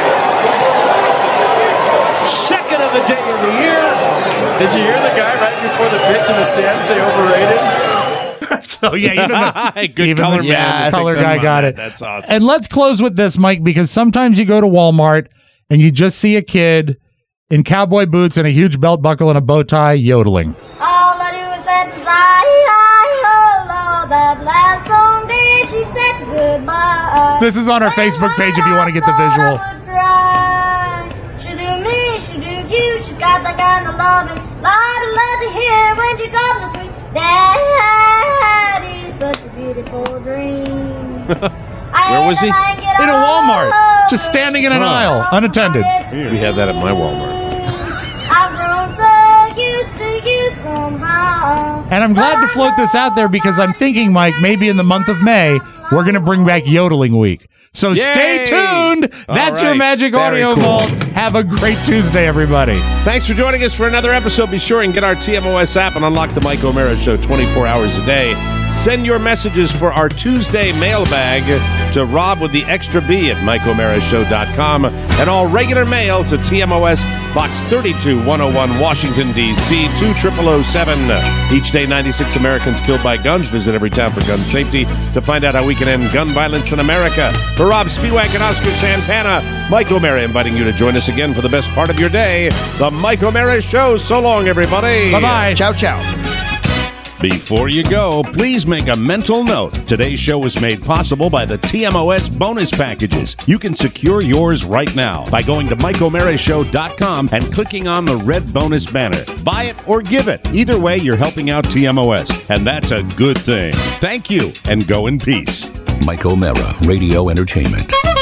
Second of the day of the year. Did you hear the guy right before the pitch in the stand say overrated? So yeah, even the, Good even color the man. yeah, color Come guy on, got it. That's awesome. And let's close with this, Mike, because sometimes you go to Walmart and you just see a kid in cowboy boots and a huge belt buckle and a bow tie yodeling. All I do is say, I that last song did she said goodbye. This is on our Facebook page if you want to get the visual. She do me, she do you, she's got that kind of loving. Lot of love to hear when she comes to sweet daddy, such a beautiful dream. Where was he? In a Walmart, just standing in an Oh. aisle, unattended. We had that at my Walmart. I've grown so used to you somehow. And I'm glad to float this out there because I'm thinking, Mike, maybe in the month of May, we're going to bring back Yodeling Week. So stay Yay! tuned. All That's your right. Magic Very Audio cool. Vault. Have a great Tuesday, everybody. Thanks for joining us for another episode. Be sure and get our T M O S app and unlock the Mike O'Mara Show twenty-four hours a day. Send your messages for our Tuesday mailbag to Rob with the extra B at Mike O'Mara Show dot com and all regular mail to T M O S Box thirty-two one oh one, Washington, D C two thousand oh seven. Each day, ninety-six Americans killed by guns. Visit every town for gun safety to find out how we can end gun violence in America. For Rob Spiewak and Oscar Santana, Mike O'Mara inviting you to join us again for the best part of your day, the Mike O'Mara Show. So long, everybody. Bye-bye. Ciao, ciao. Before you go, please make a mental note. Today's show was made possible by the T M O S bonus packages. You can secure yours right now by going to Mike O'Mara Show dot com and clicking on the red bonus banner. Buy it or give it. Either way, you're helping out T M O S, and that's a good thing. Thank you, and go in peace. Mike O'Mara, Radio Entertainment.